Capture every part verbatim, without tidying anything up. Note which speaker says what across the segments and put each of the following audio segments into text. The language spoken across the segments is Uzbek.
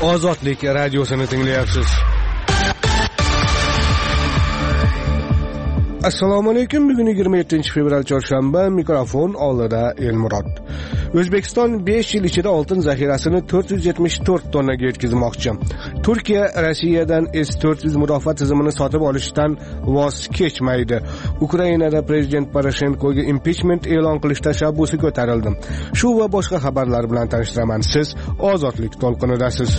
Speaker 1: Ozodlik radiosini tinglayapsiz. Assalomu alaykum. Bugun yigirma yettinchi fevral chorshanba, mikrofon oldida Elmurod. O'zbekiston besh yil ichida oltin zaxirasini to'rt yuz yetmish to'rt tonnaga yetkazmoqchi. Turkiya Rossiyadan S to'rt yuz mudofaa tizimini sotib olishdan voz kechmaydi. Ukrainada prezident Poroshenkoga impichment e'lon qilish tashabbusi ko'tarildi. Shu va boshqa xabarlar bilan tanishtiraman. Siz Ozodlik to'lqinidasiz.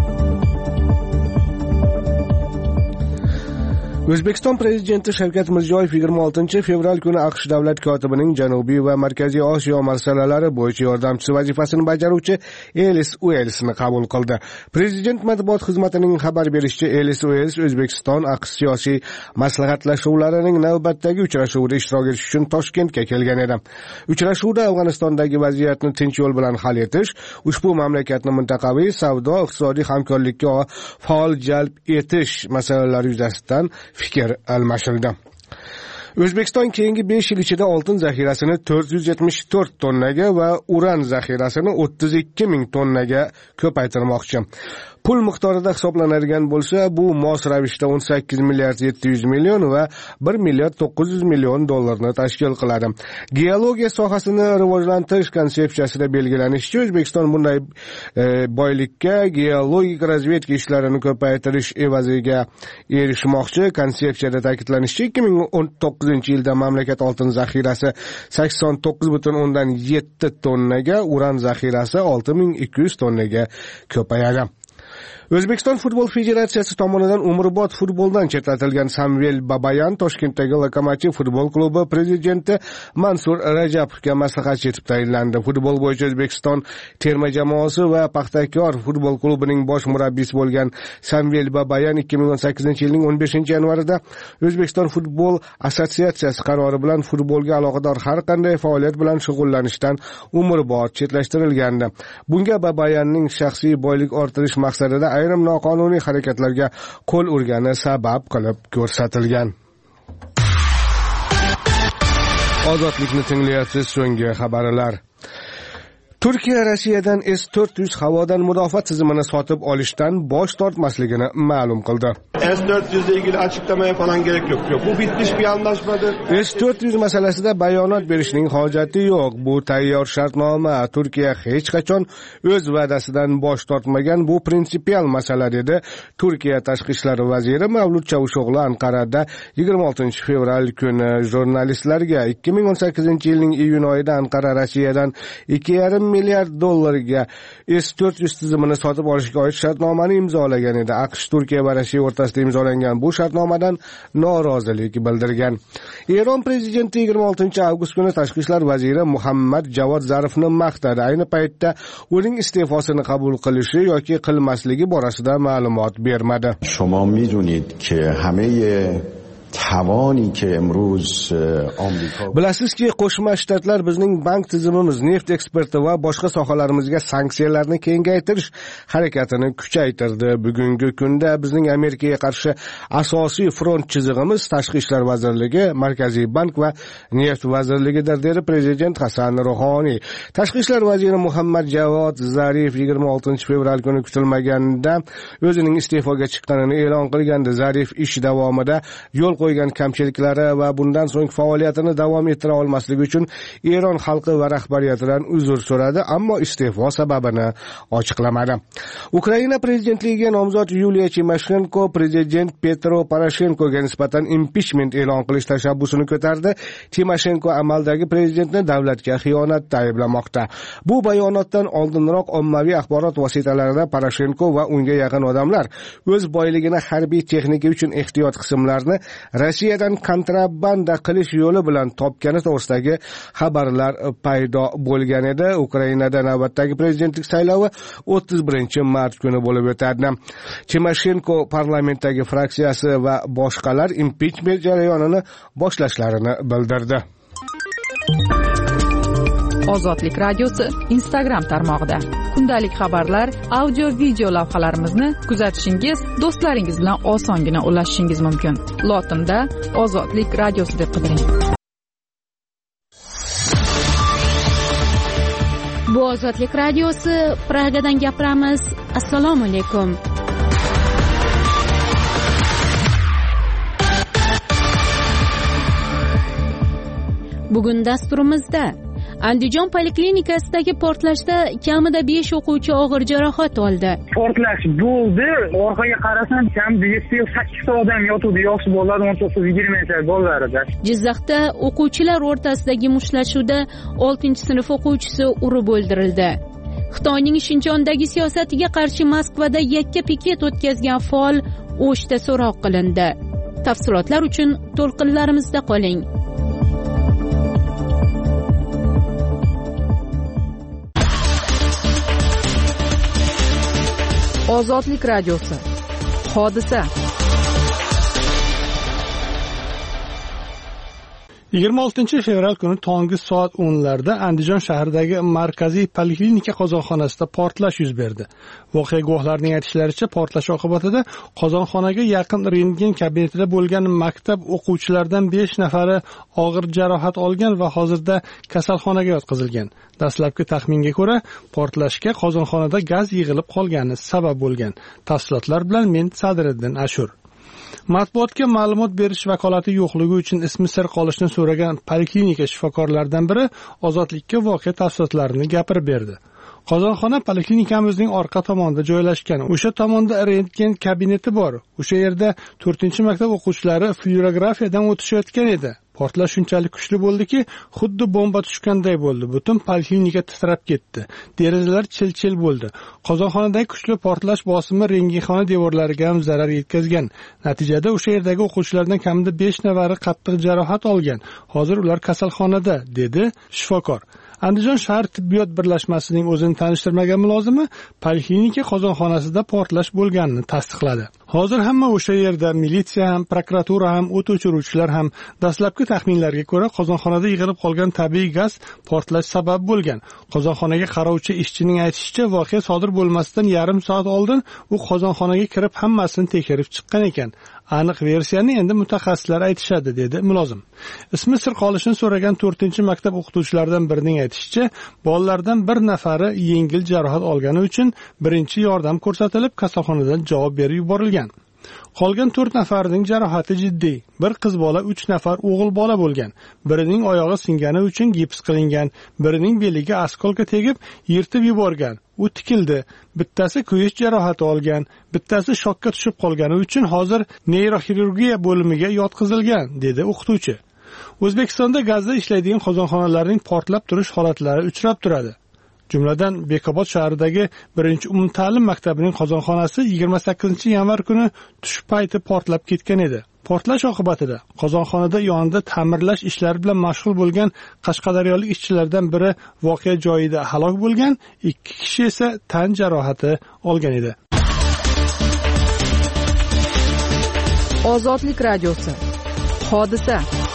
Speaker 1: O'zbekiston prezidenti Shavkat Mirziyoyev yigirma oltinchi fevral kuni AQSh davlat kotibining Janubiy va Markaziy Osiyo masalalari bo'yicha yordamchisi vazifasini bajaruvchi Elis Uelsni qabul qildi. Prezident matbuot xizmatining xabar berishicha, Elis Uels O'zbekiston AQSh siyosiy maslahatlashuvlarining navbatdagi uchrashuvida ishtirok etish uchun Toshkentga kelgan edi. Uchrashuvda Afg'onistondagi vaziyatni tinch yo'l bilan hal etish, ushbu mamlakatni mintaqaviy savdo-iqtisodiy hamkorlikka faol jalb etish masalalari yuzasidan fikr almashildi. O'zbekiston keyingi besh yil ichida oltin zaxirasini to'rt yuz yetmish to'rt tonnaga va uran zaxirasini o'ttiz ikki ming tonnaga ko'paytirmoqchi. Pul miqdorida hisoblanadigan bo'lsa, bu mos ravishda o'n sakkiz milliard yetti yuz million va bir milliard to'qqiz yuz million dollarni tashkil qiladi. Geologiya sohasini rivojlantirish konsepsiyasida belgilanishicha, O'zbekiston bunday e, boylikka geologik razvedka ishlarini ko'paytirish evaziga erishmoqchi. Konsepsiyada ta'kidlanishicha, ikki ming o'n to'qqizinchi yilda mamlakat oltin zaxirasi sakson to'qqiz butun o'ndan yetti tonnaga, uran zaxirasi olti ming ikki yuz tonnaga ko'payadi. O'zbekiston futbol federatsiyasi tomonidan umrbod futboldan chetlatilgan Samvel Babayan Toshkentdagi Lokomotiv futbol klubi prezidenti Mansur Rajapovga maslahatchi etib tayinlandi. Futbol bo'yicha O'zbekiston terma jamoasi va Paxtakor futbol klubining bosh murabbiysi bo'lgan Samvel Babayan ikki ming o'n sakkizinchi yilning o'n beshinchi yanvarida O'zbekiston futbol assotsiatsiyasi qarori bilan futbolga aloqador har qanday faoliyat bilan shug'ullanishdan umrbod chetlashtirilgandi. Bunga Babayanning shaxsiy boylik orttirish maqsadida ayrim noqonuniy harakatlarga qo'l urgani sabab qilib ko'rsatilgan. Ozodlikni tinglayapsiz. So'nggi xabarlar. Turkiya Rossiyadan S to'rt yuz havodan mudofaa tizimini sotib olishdan bosh tortmasligini ma'lum qildi.
Speaker 2: S to'rt yuz ile ilgili açıklamaya falan gerek yok. Yok. Bu bitmiş bir anlaşmadır.
Speaker 1: S to'rt yuz masalasida bayonot berishning hojati yo'q. Bu tayyor shartnoma. Turkiya hech qachon o'z va'dasidan bosh tortmagan. Bu prinsipial masala, dedi Turkiya tashqi ishlar vaziri Mavlut Chavusho'g'lu Anqarada yigirma oltinchi fevral kuni jurnalistlarga. ikki ming o'n sakkizinchi yilning iyun oyida Anqara Rossiyadan ikki yarim milliard dollarga S to'rt yuz tizimini sotib olishga oid shartnomani imzolagan edi. AQSh, Turkiya va Rossiya o'rtasida imzolangan bu shartnomadan norozilik bildirgan. Eron prezidenti yigirma oltinchi avgust kuni tashqi ishlar vaziri Muhammad Javod Zarifni maqtadi. Ayni paytda uning iste'fosini qabul qilishi yoki qilmasligi borasida ma'lumot bermadi.
Speaker 3: Shoma midunid ke hamaye tavoni ke imroz Amerika.
Speaker 1: Bilasizki, Qo'shma Shtatlar bizning bank tizimimiz, neft eksporti va boshqa sohalarimizga sanksiyalarni kengaytirish harakatini kuchaytirdi. Bugungi kunda bizning Amerikaga qarshi asosiy front chizig'imiz Tashqi ishlar vazirligi, Markaziy bank va neft vazirligidir, dedi prezident Hasan Ruhoniy. Tashqi ishlar vaziri Muhammad Javod Zarif yigirma oltinchi fevral kuni kutilmaganda o'zining iste'foga chiqqanini e'lon qilgandi. Zarif ish davomida yo'l qo'ygan kamchiliklari va bundan so'ng faoliyatini davom ettira olmasligi uchun Eron xalqi va rahbariyatidan uzr so'radi, ammo iste'fo sababini ochiqlamadi. Ukraina prezidentligiga nomzod Yuliya Timoshenko prezident Petro Poroshenkoga nisbatan impichment e'lon qilish tashabbusini ko'tardi. Timoshenko amaldagi prezidentni davlatga xiyonatda ayblamoqda. Bu bayonotdan oldinroq ommaviy axborot vositalarida Poroshenko va unga yaqin odamlar o'z boyligini harbiy texnika uchun ehtiyot qismlarni Rossiyadan kontrabanda qilish yo'li bilan topgani to'g'risidagi xabarlar paydo bo'lgan edi. Ukrainada navbatdagi prezidentlik saylovi o'ttiz birinchi mart kuni bo'lib o'tadi. Timoshenko parlamentdagi fraksiyasi va boshqalar impichment jarayonini boshlashlarini bildirdi.
Speaker 4: Ozodlik radiosi Instagram tarmog'ida kundalik xabarlar, audio video lavhalarimizni kuzatishingiz, do'stlaringiz bilan osongina ulashishingiz mumkin. Lotinda Ozodlik radiosi deb qidiring.
Speaker 5: Bu Ozodlik radiosi, Pragadan gapiramiz. Assalomu alaykum. Bugun dasturimizda Andijon poliklinikasidagi portlashda kamida besh o'quvchi og'ir jarohat oldi.
Speaker 6: Portlash bo'ldi. Orqaga qarasam, kamida yetti sakkiz ta odam yotuvdi. Yosh bolalar o'n to'qqiz yigirma yashar bolalarida.
Speaker 5: Jizzaxda o'quvchilar o'rtasidagi mushtlashuvda oltinchi sinf o'quvchisi urib o'ldirildi. Xitoyning Shinjondagi siyosatiga qarshi Moskvada yakka piket o'tkazgan faol O'shda so'roq qilindi. Tafsilotlar uchun to'lqinlarimizda qoling.
Speaker 4: Ozodlik radiosi. Hodisa.
Speaker 7: yigirma oltinchi fevral kuni tongi soat o'nlarda Andijon shahridagi markaziy poliklinika qozonxonasida portlash yuz berdi. Voqea guvohlarining aytishlaricha, portlash oqibatida qozonxonaga yaqin rentgen kabinetida bo'lgan maktab o'quvchilaridan besh nafari og'ir jarohat olgan va hozirda kasalxonaga yotqizilgan. Dastlabki taxminga ko'ra, portlashga qozonxonada gaz yig'ilib qolgani sabab bo'lgan. Tafsilotlar bilan men Sadriddin Ashur. Matbuotga ma'lumot berish vakolati yo'qligi uchun ismi sir qolishni so'ragan poliklinika shifokorlaridan biri Ozodlikka voqea tafsilotlarini gapirib berdi. Qozonxona poliklinikamizning orqa tomonida joylashgan. O'sha tomonda rentgen kabineti bor. O'sha yerda to'rtinchi maktab o'quvchilari fluorografiyadan o'tishayotgan edi. Portlash shunchalik kuchli bo'ldiki, xuddi bomba tushganday bo'ldi. Butun poliklinika titrab ketdi. Derazalar chil-chil bo'ldi. Qozonxonadagi kuchli portlash bosimi rentgenxona devorlariga ham zarar yetkazgan. Natijada o'sha yerdagi o'quvchilardan kamida besh nafari qattiq jarohat olgan. Hozir ular kasalxonada, dedi shifokor. Andijon shahar tibbiyot birlashmasining o'zini tanishtirmagan mulozimi poliklinika qozonxonasida portlash bo'lganini tasdiqladi. Hozir hamma o'sha yerda, militsiya ham, prokuratura ham, o't o'chiruvchilar ham. Dastlabki taxminlarga ko'ra, qozonxonada yig'ilib qolgan tabiiy gaz portlash sabab bo'lgan. Qozonxonaga qarovchi ishchining aytishicha, voqea sodir bo'lmasidan yarim soat oldin u qozonxonaga kirib hammasini tekshirib chiqqan ekan. Aniq versiyani endi mutaxassislar aytishadi, dedi mulozim. Ismi sir qolishini so'ragan to'rtinchi maktab o'qituvchilaridan birining aytishicha, bolalardan bir nafari yengil jarohat olgani uchun birinchi yordam ko'rsatilib, kasalxonadan javob berib yuborilgan. Qolgan to'rt nafarining jarohati jiddiy. Bir qiz bola, uch nafar o'g'il bola bo'lgan. Birining oyog'i singani uchun gips qilingan, birining beliga askolka tegib, yirtib yuborgan. U tikildi. Bittasi kuyish jarohati olgan, bittasi shokka tushib qolgani uchun hozir neyroxirurgiya bo'limiga yotqizilgan, dedi o'qituvchi. O'zbekistonda gazda ishlaydigan qozonxonalarning portlab turish holatlari uchrab turadi. Jumladan, Bekobod shahridagi birinchi umumta'lim maktabining qozonxonasi yigirma sakkizinchi yanvar kuni tush payti portlab ketgan edi. Portlash oqibatida qozonxonada yonida ta'mirlash ishlari bilan mashg'ul bo'lgan qashqadaryolik ishchilardan biri voqea joyida halok bo'lgan, ikki kishi esa tan jarohati olgan edi.
Speaker 4: Ozodlik radiosi. Hodisa.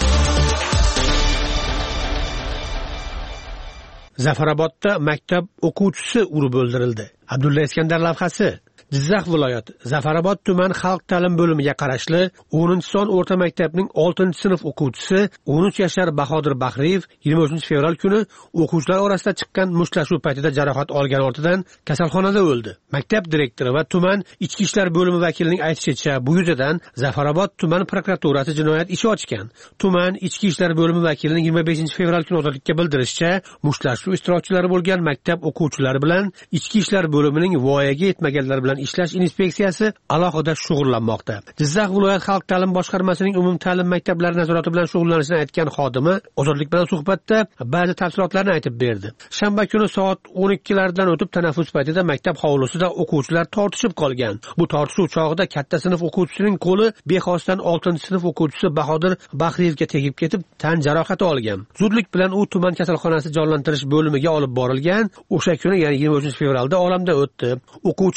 Speaker 8: Zafarobodda maktab o'quvchisi urib o'ldirildi. Abdulla Iskandar lavhasi. Jizzax viloyati Zafarobod tuman xalq ta'lim bo'limiga qarashli o'ninchi son o'rta maktabining oltinchi sinf o'quvchisi o'n uch yashar Bahodir Bahriyev yigirma uchinchi fevral kuni o'quvchilar orasida chiqqan mushtlashuv paytida jarohat olgan ortidan kasalxonada o'ldi. Maktab direktori va tuman ichki ishlar bo'limi vakilining aytishicha, bu yuzasidan Zafarobod tuman prokuraturasi jinoyat ishi ochgan. Tuman ichki ishlar bo'limi vakilining yigirma beshinchi fevral kuni Ozodlikka bildirishicha, mushtlashuv ishtirokchilari bo'lgan maktab o'quvchilari bilan ichki ishlar bo'limining voyaga yetmaganlar bilan ishlash inspeksiyasi alohida shug'ullanmoqda. Jizzax viloyat xalq ta'lim boshqarmasining umum ta'lim maktablari nazorati bilan shug'ullanishini aytgan xodimi Ozodlik bilan suhbatda ba'zi tafsilotlarni aytib berdi. Shanba kuni soat o'n ikkilardan o'tib tanaffus paytida maktab hovlisida o'quvchilar tortishib qolgan. Bu tortishuv chog'ida katta sinf o'quvchisining qo'li bexosdan oltinchi sinf o'quvchisi Bahodir Bahriyevga tegib ketib, tan jarohati olgan. Zudlik bilan u tuman kasalxonasi jonlantirish bo'limiga olib borilgan. O'sha kuni, ya'ni yigirma uchinchi fevralda olamda o'tdi. O'quvchi maktab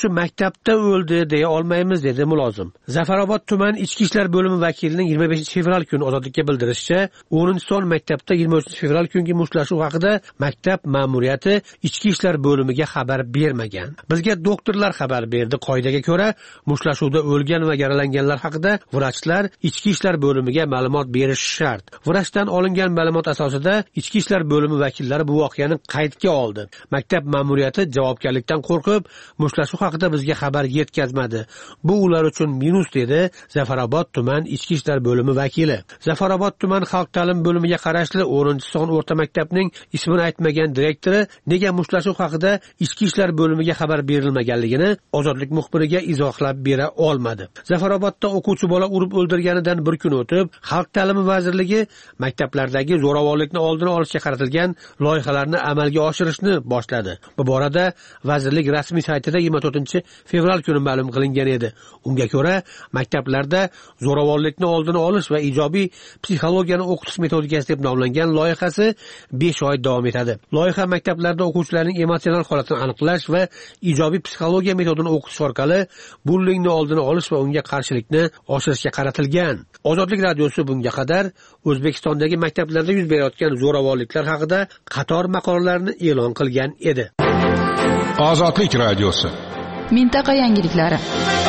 Speaker 8: maktabda o'ldi deya olmaymiz, dedi mulozim. Zafarobod tuman ichki ishlar bo'limi vakilining yigirma beshinchi fevral kuni Ozodlikka bildirishicha, o'ninchi son maktabda yigirma uchinchi fevral kungi mushtlashuv haqida maktab ma'muriyati ichki ishlar bo'limiga xabar bermagan. Bizga doktorlar xabar berdi. Qoidaga ko'ra, mushtlashuvda o'lgan va yaralanganlar haqida vrachlar ichki ishlar bo'limiga ma'lumot berishi shart. Vrachdan olingan ma'lumot asosida ichki ishlar bo'limi vakillari bu voqeani qaydga oldi. Maktab ma'muriyati javobgarlikdan qo'rqib, mushlashuv haqida bizga xabar yetkazmadi. Bu ular uchun minus, dedi Zafarobod tuman ichki ishlar bo'limi vakili. Zafarobod tuman xalq ta'lim bo'limiga qarashli o'ninchi son o'rta maktabning ismini aytmagan direktori nega mushlashuv haqida ichki ishlar bo'limiga xabar berilmaganligini Ozodlik muxbiriga izohlab bera olmadi. Zafarobodda o'quvchi bola urib o'ldirganidan bir kun o'tib, Xalq ta'limi vazirligi maktablardagi zo'ravonlikni oldini olishga qaratilgan loyihalarni amalga oshirishni boshladi. Bu borada vazirlik rasmiy saytida yigirma to'rtinchi fevral kuni ma'lum qilingan edi. Unga ko'ra, maktablarda zo'ravonlikni oldini olish va ijobiy psixologiyani o'qitish metodikasi deb nomlangan loyihasi besh oy davom etadi. Loyiha maktablarda o'quvchilarning emotsional holatini aniqlash va ijobiy psixologiya metodini o'qitish orqali bullingni oldini olish va unga qarshilikni oshirishga qaratilgan. Ozodlik radiosi bunga qadar O'zbekistondagi maktablarda yuz berayotgan zo'ravonliklar haqida qator maqolalarni e'lon qilgan edi.
Speaker 9: Ozodlik radiosi.
Speaker 4: Mintaqa yangiliklari.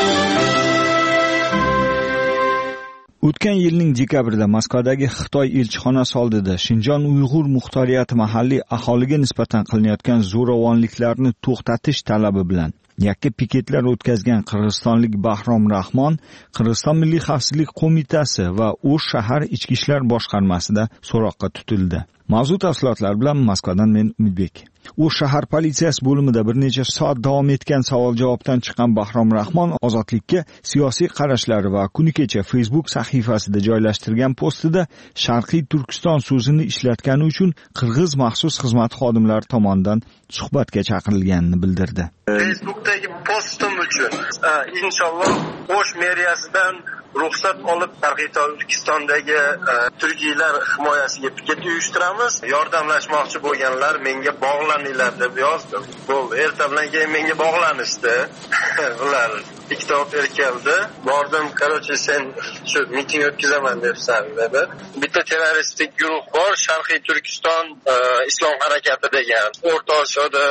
Speaker 10: O'tgan yilning dekabrida Moskvadagi Xitoy elchixonasi oldida Shinjon Uyg'ur muxtoriyati mahalliy aholiga nisbatan qilinayotgan zo'ravonliklarni to'xtatish talabi bilan yakka piketlar o'tkazgan qirg'izistonlik Bahrom Rahmon Qirg'iziston Milliy xavfsizlik qo'mitasi va O'sh shahar ichki ishlar boshqarmasida so'roqqa tutildi. Mavzu tafsilotlar bilan Moskvadan men Umidbek. O'sh shahar politsiyasi bo'limida bir necha soat davom etgan savol-javobdan chiqqan Bahrom Rahmon Ozodlikka siyosiy qarashlari va kuni kecha Facebook sahifasida joylashtirgan postida Sharqiy Turkiston so'zini ishlatgani uchun qirg'iz maxsus xizmat xodimlari tomonidan suhbatga chaqirilganini bildirdi.
Speaker 11: Facebookdagi postim uchun inshaalloh O'sh meriyasidan ruxsat olib Sharqiy Turkistondagi turkiylar himoyasiga piket uyushtiramiz. Yordamlashmoqchi bo'lganlar menga bog'laninglar deb yozdim. Bo'ldi. Ertadan keyin menga bog'lanishdi. Ular ikkita offer keldi. Bordim, qarochi sen shu miting o'tkazaman debsan dedi. Bitta terroristik guruh bor, Sharqiy Turkiston islom harakati degan. O'rta Osiyoda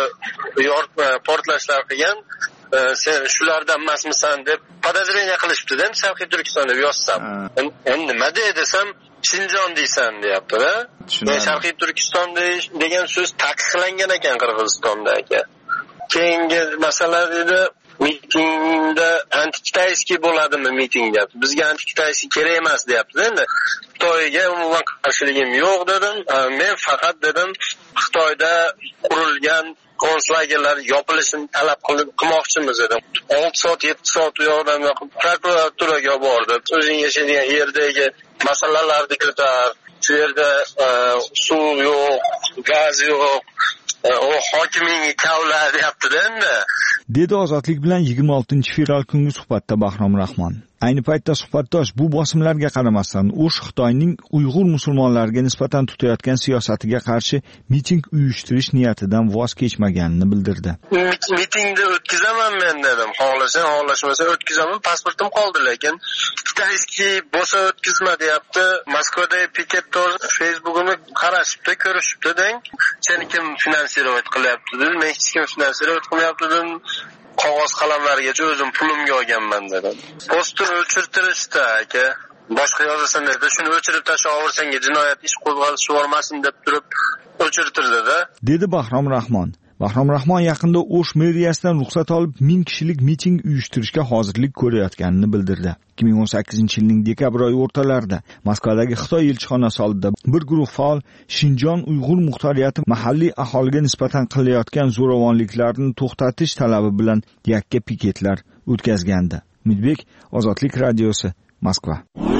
Speaker 11: portlashlar qilgan. Sen shulardan emasmisan deb podozreniya qilishibdi-da, Sharqiy Turkiston deb yozsam. Endi nima desam, Shinjon deysan deyapti-da. Men Sharqiy Turkiston degan so'z taqiqlangan ekan Qirg'izistonda aka. Keyingi masala dedi, mitingda antikitayskiy bo'ladimi miting deyapti. Bizga antikitayskiy kerak emas deyapti. Endi Xitoyga umuman qarshiligim yo'q dedim. Men faqat dedim Xitoyda qurilgan konslagerlar yopilishini talab qilmoqchimiz dedim. olti soat yetti soat u yoqdan prokuraturaga bordi. O'zing yashaydigan yerdagi masalalarni kiritar. Shu yerda suv yo'q, gaz yo'q. O hokiming kavla deyapti-da endi.
Speaker 10: Dedi Ozodlik bilan yigirma oltinchi fevral kungi suhbatda Bahrom Rahmon. Ayni paytda suhbatdosh bu bosimlarga qaramasdan O'sh Xitoyning Uyg'ur musulmonlariga nisbatan tutayotgan siyosatiga qarshi miting uyushtirish niyatidan voz kechmaganini bildirdi.
Speaker 11: Mitingni o'tkazaman men dedim. Xohlasang, xohlashmasa o'tkazaman. Pasportim qoldi, lekin Xitoyskiy bo'lsa o'tkazma deyapti. Moskvada pikettor Facebook'ini qarashibdi, ko'rishibdi deng. Seni kim finansirovать qilyapti dedim. Men hech kim finansirovать qilmayapti dedim. Qog'oz qalamlargacha o'zim pulimga olganman dedim. Postni o'chirtirishdi aka. Boshqa yozasan dedi, shuni o'chirib tashlab jinoyat ish qo'zg'alishi bormasin deb turib o'chirtirdi-da.
Speaker 10: Dedi Bahrom Rahmon. Bahrom Rahmon yaqinda O'sh meriyasidan ruxsat olib ming kishilik miting uyushtirishga hozirlik ko'rayotganini bildirdi. ikki ming o'n sakkizinchi yilning dekabr oyi o'rtalarida Moskvadagi Xitoy elchixonasi oldida bir guruh faol Shinjon Uyg'ur muxtoriyati mahalliy aholiga nisbatan qilayotgan zo'ravonliklarni to'xtatish talabi bilan yakka piketlar o'tkazgandi. Umidbek, Ozodlik radiosi, Moskva.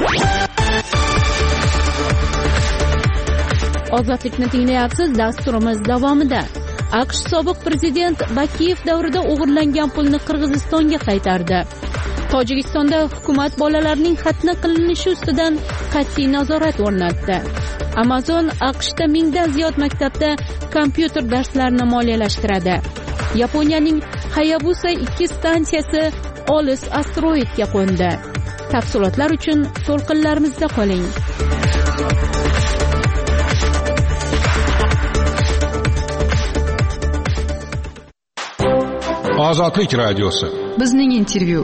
Speaker 5: Ozodlikni tinglayapsiz, dasturimiz davomida. AQSh sobiq prezident Bakiyev davrida o'g'irlangan pulni Qirg'izistonga qaytardi. Tojikistonda hukumat bolalarning xatna qilinishi ustidan qat'iy nazorat o'rnatdi. Amazon AQShda mingdan ziyod maktabda kompyuter darslarini moliyalashtiradi. Yaponiyaning Hayabusa ikki stansiyasi olis asteroidga qo'ndi. Tafsilotlar uchun to'lqinlarimizda qoling.
Speaker 9: Ozodlik radiosi.
Speaker 4: Bizning intervyu.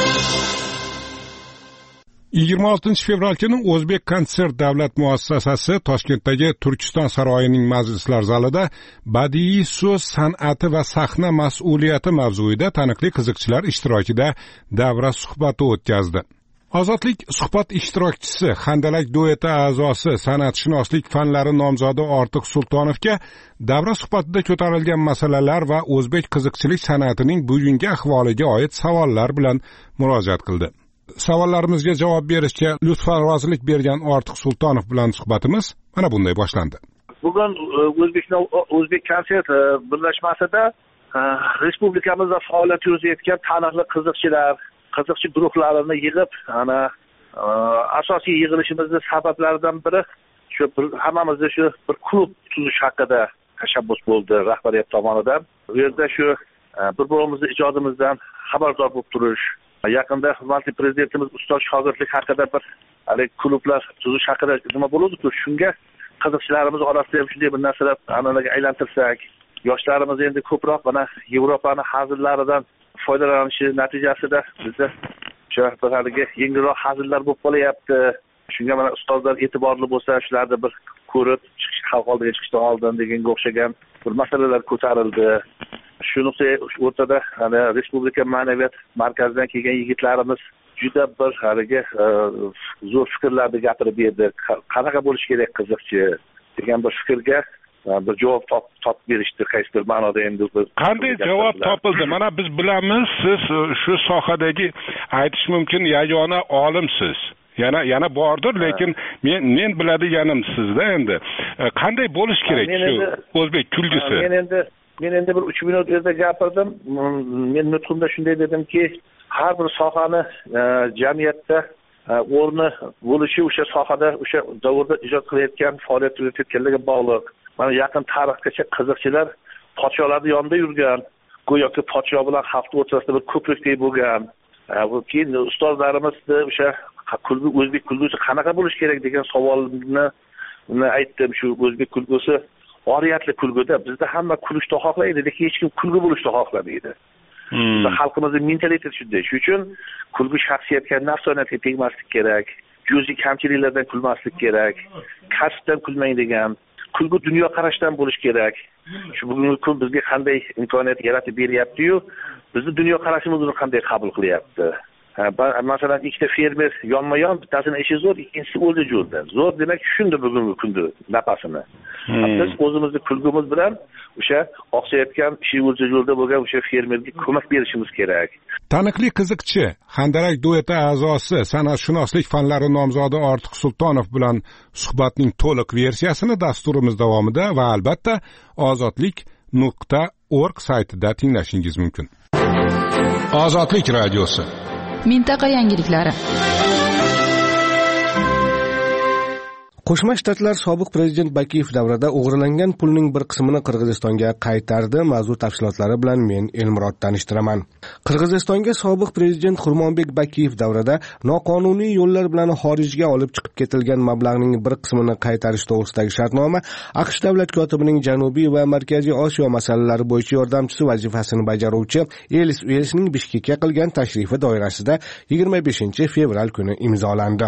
Speaker 9: yigirma oltinchi fevral kuni O'zbek konsert davlat muassasasi Toshkentdagi Turkiston saroyining majlislar zalida badiiy so'z san'ati va sahna mas'uliyati mavzuida taniqli qiziqchilar ishtirokida davra suhbati o'tkazdi. Ozodlik suhbat ishtirokchisi Handalak dueti a'zosi san'atshunoslik fanlari nomzodi Ortiq Sultonovga davra suhbatida ko'tarilgan masalalar va o'zbek qiziqchilik san'atining bugungi ahvoliga oid savollar bilan murojaat qildi. Savollarimizga javob berishga lutfan rozilik bergan Ortiq Sultonov bilan suhbatimiz mana bunday boshlandi.
Speaker 12: Bugun O'zbekiston O'zbek konsert birlashmasida respublikamizda faoliyat yuritayotgan taniqli qiziqchilar, qiziqchi guruhlarini yig'ib, ana asosiy yig'ilishimizning sabablaridan biri shu hammamizda shu bir klub tuzish haqida tashabbus bo'ldi rahbariyat tomonidan. Bu yerda shu bir-birimizni ijodimizdan xabardor bo'lib turish, yaqinda hurmatli prezidentimiz ustoz shogirdlik haqida bir klublar tuzish haqida nima bo'ladi-ku, shunga qiziqchilarimiz orasida ham shunday bir narsalar an'anaga aylantirsak, yoshlarimiz endi ko'proq mana Yevropaning hazillaridan foydalanishi natijasida bizda o'sha haligi yengilroq hazillar bo'lib qolyapti. Shunga mana ustozlar e'tiborli bo'lsa, shularni bir ko'rib, chiqish xalq oldiga chiqishdan oldin deganga o'xshagan bir masalalar ko'tarildi. Shu nuqtai o'rtada ana Respublika ma'naviyat markazidan kelgan yigitlarimiz juda bir haligi zo'r fikrlarni gapirib berdi. Qanaqa bo'lish kerak qiziqchi degan bir fikrga bir javob topib berishdi. Qaysi bir ma'noda endi
Speaker 9: qanday javob topildi? Mana biz bilamiz, siz shu sohadagi aytish mumkin yagona olimsiz. Yana yana bordir, lekin men men biladiganim sizda endi qanday bo'lish kerak shu o'zbek kulgisi?
Speaker 12: Men endi men endi bir uch minut yerda gapirdim. Men nutqimda shunday dedimki, har bir sohani jamiyatda o'rni bo'lishi o'sha sohada o'sha davrda ijod qilayotgan, faoliyat yuritayotganlarga bog'liq. Mana yaqin tarixgacha qiziqchilar podsholarning yonida yurgan, go'yoki podsho bilan xalq o'rtasida bir ko'prikdek bo'lgan. Bu keyin ustozlarimizni o'sha kulgi o'zbek kulgusi qanaqa bo'lish kerak degan savolni aytdim. Shu o'zbek kulgusi oriyatli kulguda bizda hamma kulishni xohlaydi, lekin hech kim kulgu bo'lishni xohlamaydi. Hmm. Xalqimizning mentaliteti shunday. Shuning uchun kulgu shaxsiyatga, nafsoniyatga tegmaslik kerak. Juziy kamchiliklardan kulmaslik kerak. Kasbdan kulmang degan. Kulgu dunyo qarashdan bo'lish kerak. Shu bugungi kun bizga qanday imkoniyat yaratib beryapti-yu, bizni dunyo qarashimizni qanday qabul qilyapti. Masalan, ikkita fermer yonma-yon, bittasini ishi zo'r, ikkinchisi o'zi yo'lda. Zo'r demak tushundi bugungi kunda napasini. Hmm. Biz o'zimizni kulgimiz bilan o'sha oqsayotgan ishi o'zi yo'lda bo'lgan o'sha fermerga ko'mak berishimiz kerak.
Speaker 9: Taniqli qiziqchi, Handalak dueti a'zosi, san'atshunoslik fanlari nomzodi Ortiq Sultonov bilan suhbatning to'liq versiyasini dasturimiz davomida va albatta ozodlik nuqta org saytida tinglashingiz mumkin. Ozodlik radiosi.
Speaker 4: Mintaqa yangiliklari.
Speaker 1: Qo'shma Shtatlar sobiq prezident Bakiyev davrida o'g'irlangan pulning bir qismini Qirg'izistonga qaytardi. Mavzu tafsilotlari bilan men Elmurod tanishtiraman. Qirg'izistonga sobiq prezident Xurmonbek Bakiyev davrida noqonuniy yo'llar bilan xorijga olib chiqib ketilgan mablag'ning bir qismini qaytarish to'g'risidagi shartnoma AQSh davlat kotibining Janubiy va Markaziy Osiyo masalalari bo'yicha yordamchisi vazifasini bajaruvchi Elis Uelsning Bishkekka qilgan tashrifi doirasida yigirma beshinchi fevral kuni imzolandi.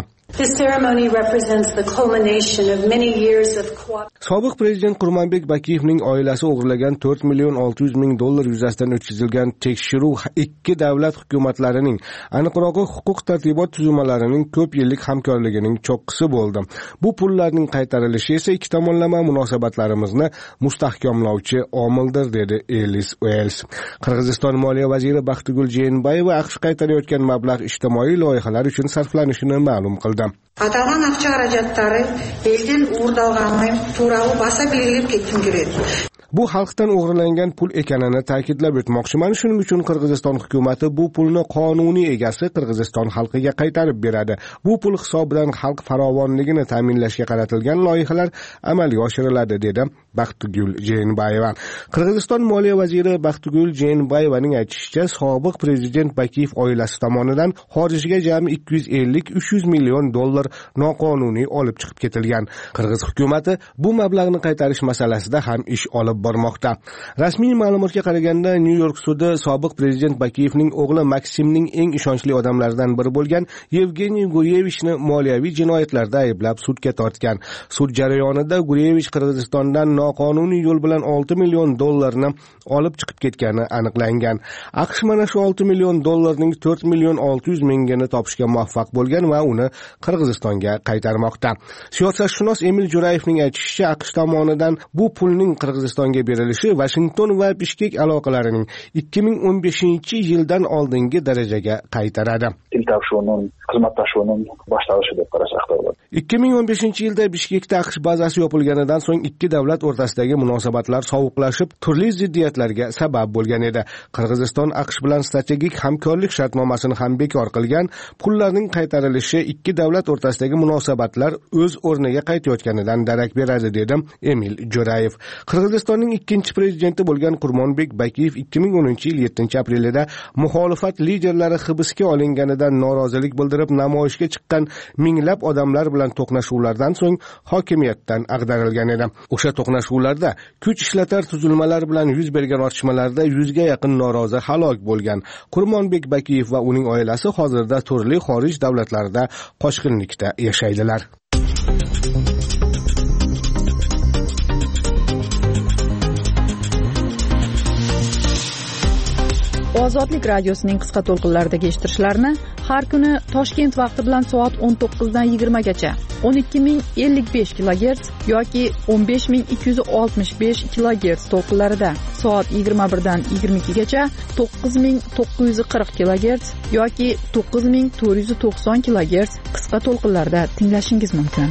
Speaker 1: Sobiq prezident Qurmonbek Bakiyevning oilasi o'g'irlagan to'rt million olti yuz ming dollar yuzasidan o'tkazilgan tekshiruv ikki davlat hukumatlarining, aniqrog'i huquq tartibot tuzilmalarining ko'p yillik hamkorligining cho'qqisi bo'ldi. Bu pullarning qaytarilishi esa ikki tomonlama munosabatlarimizni mustahkamlovchi omildir, dedi Elis Uels. Qirg'iziston moliya vaziri Baxtigul Jeenbayeva AQSh qaytarayotgan mablag' ijtimoiy loyihalar uchun sarflanishini ma'lum qildi.
Speaker 13: Аталган акча каражаттары элден уурдалганы тууралуу баса белгилеп кетким келет.
Speaker 1: Bu xalqdan o'g'irlangan pul ekanini ta'kidlab o'tmoqchiman. Shuning uchun Qirg'iziston hukumatı bu pulni qonuniy egasi Qirg'iziston xalqiga qaytarib beradi. Bu pul hisobidan xalq farovonligini ta'minlashga qaratilgan loyihalar amalga oshiriladi, dedi Baxtigul Jeenbayeva. Qirg'iziston moliya vaziri Baxtigul Jeenbayevaning aytishicha, sobiq prezident Bakiyev oilasi tomonidan xorijga jami ikki yuz ellik uch yuz million dollar noqonuniy olib chiqib ketilgan. Qirg'iz hukumatı bu mablag'ni qaytarish masalasida ham ish olib bormoqda. Rasmiy ma'lumotga qaraganda, New York sudi sobiq prezident Bakiyevning o'g'li Maksimning eng ishonchli odamlaridan biri bo'lgan Yevgeniy Guryevichni moliyaviy jinoyatlarda ayblab sudga tortgan. Sud jarayonida Guryevich Qirg'izistondan noqonuniy yo'l bilan olti million dollarni olib chiqib ketgani aniqlangan. AQSh mana shu olti million dollarning to'rt million olti yuz mingini topishga muvaffaq bo'lgan va uni Qirg'izistonga qaytarmoqda. Siyosatshunos Emil Jo'rayevning aytishicha, AQSh tomonidan bu pulning Qirg'izistonga berilishi Washington va Bishkek aloqalarining ikki ming o'n beshinchi yildan oldingi darajaga qaytaradi. ikki ming o'n beshinchi yilda Bishkekda AQSh bazasi yopilganidan so'ng ikki davlat o'rtasidagi munosabatlar sovuqlashib, turli ziddiyatlarga sabab bo'lgan edi. Qirg'iziston AQSh bilan strategik hamkorlik shartnomasini ham bekor qilgan. Pullarning qaytarilishi ikki davlat o'rtasidagi munosabatlar o'z o'rniga qaytayotganidan darak beradi, dedi Emil Jo'rayev. Qirg'izistonning ikkinchi prezidenti bo'lgan Qurmonbek Bakiyev ikki ming o'ninchi yil yettinchi aprelida muxolifat liderlari hibsga olinganidan norozilik bildirib namoyishga chiqqan minglab odamlar bilan to'qnashuvlardan so'ng hokimiyatdan ag'darilgan edi. O'sha to'qnashuvlarda kuch ishlatar tuzilmalar bilan yuz bergan otishmalarda yuzga yaqin norozi halok bo'lgan. Qurmonbek Bakiyev va uning oilasi hozirda turli xorij davlatlarida qochqinlikda yashaydilar.
Speaker 4: Ozodlik radiosining qisqa to'lqinlaridagi eshittirishlarni har kuni Toshkent vaqti bilan soat o'n to'qqizdan yigirmagacha o'n ikki ming ellik besh kilogerts yoki o'n besh ming ikki yuz oltmish besh kilogerts to'lqinlarida, soat yigirma birdan yigirma ikkigacha to'qqiz ming to'qqiz yuz qirq kilogerts yoki to'qqiz ming to'rt yuz to'qson kilogerts qisqa to'lqinlarda tinglashingiz mumkin.